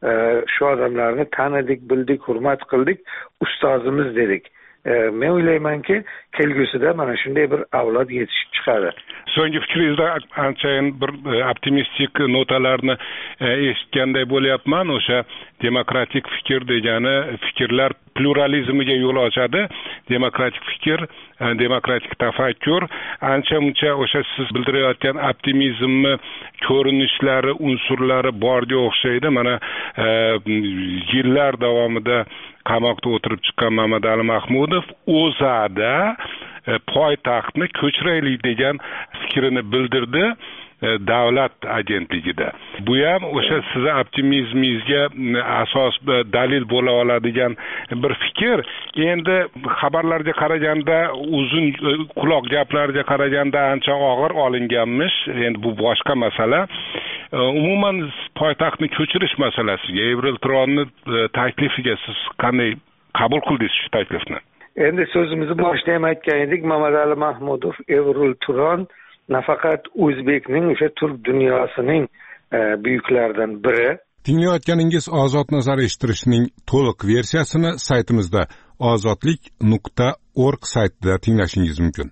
Speaker 16: shu odamlarni tanidik, bildik, hurmat qildik, ustozimiz dedik. Men o'ylaymanki, kelgusida mana shunday bir avlod yetishib chiqadi.
Speaker 9: So'nggi fikringizda anchayin bir optimistik notalarni eshitganday bo'lyapman. O'sha demokratik fikr degani fikrlar pluralizmiga yo'l ochadi. Demokratik fikr, demokratik tafakkur ancha-muncha o'sha siz bildirayotgan optimizmni ko'rinishlari, unsurlari borga o'xshaydi. Mana yillar davomida qamoqda o'tirib chiqqan Mamadali Mahmudov o'zada poytaxtni ko'chiraylik degan fikrini bildirdi davlat agentligida. Bu ham o'sha sizni optimizmingizga asos dalil bo'la oladigan bir fikr. Endi xabarlarga qaraganda, uzun quloq gaplarga qaraganda ancha og'ir olinganmish. Endi bu boshqa masala. Umuman poytaxtni ko'chirish masalasiga, Avril Tronni taklifiga siz qanday qabul qildingiz shu taklifni?
Speaker 16: Endi so'zimizni boshida ham aytgan edik, Mamadali Mahmudov, Avril Tron nafaqat o'zbekning, o'sha turk dunyosining buyuklaridan biri.
Speaker 9: Tinglayotganingiz Ozod nazar eshittirishning to'liq versiyasini saytimizda ozodlik nuqta org saytida tinglashingiz mumkin.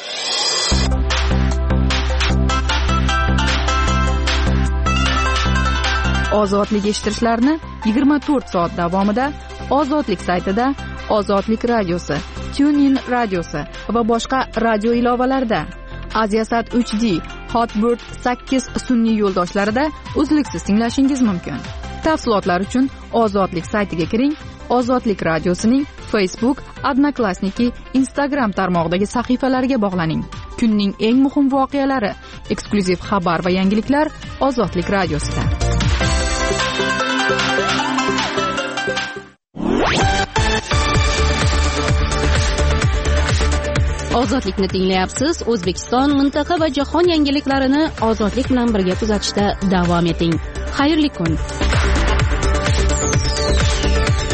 Speaker 4: Ozodlik eshittirishlarni yigirma to'rt soat davomida Ozodlik saytida, Ozodlik radiosi, TuneIn radiosi va boshqa radio ilovalarida, Aziasat uch D, Hotbird sakkiz sun'iy yo'ldoshlarida uzluksiz tinglashingiz mumkin. Tafsilotlar uchun Ozodlik saytiga kiring. Ozodlik radiosining Facebook, Odnoklassniki, Instagram tarmog'idagi sahifalariga bog'laning. Kunning eng muhim voqealari, eksklyuziv xabar va yangiliklar Ozodlik radiosida.
Speaker 5: Ozodlikni tinglayapsiz. O'zbekiston, mintaqa va jahon yangiliklarini Ozodlik bilan birga kuzatishda davom eting. Xayrli kun.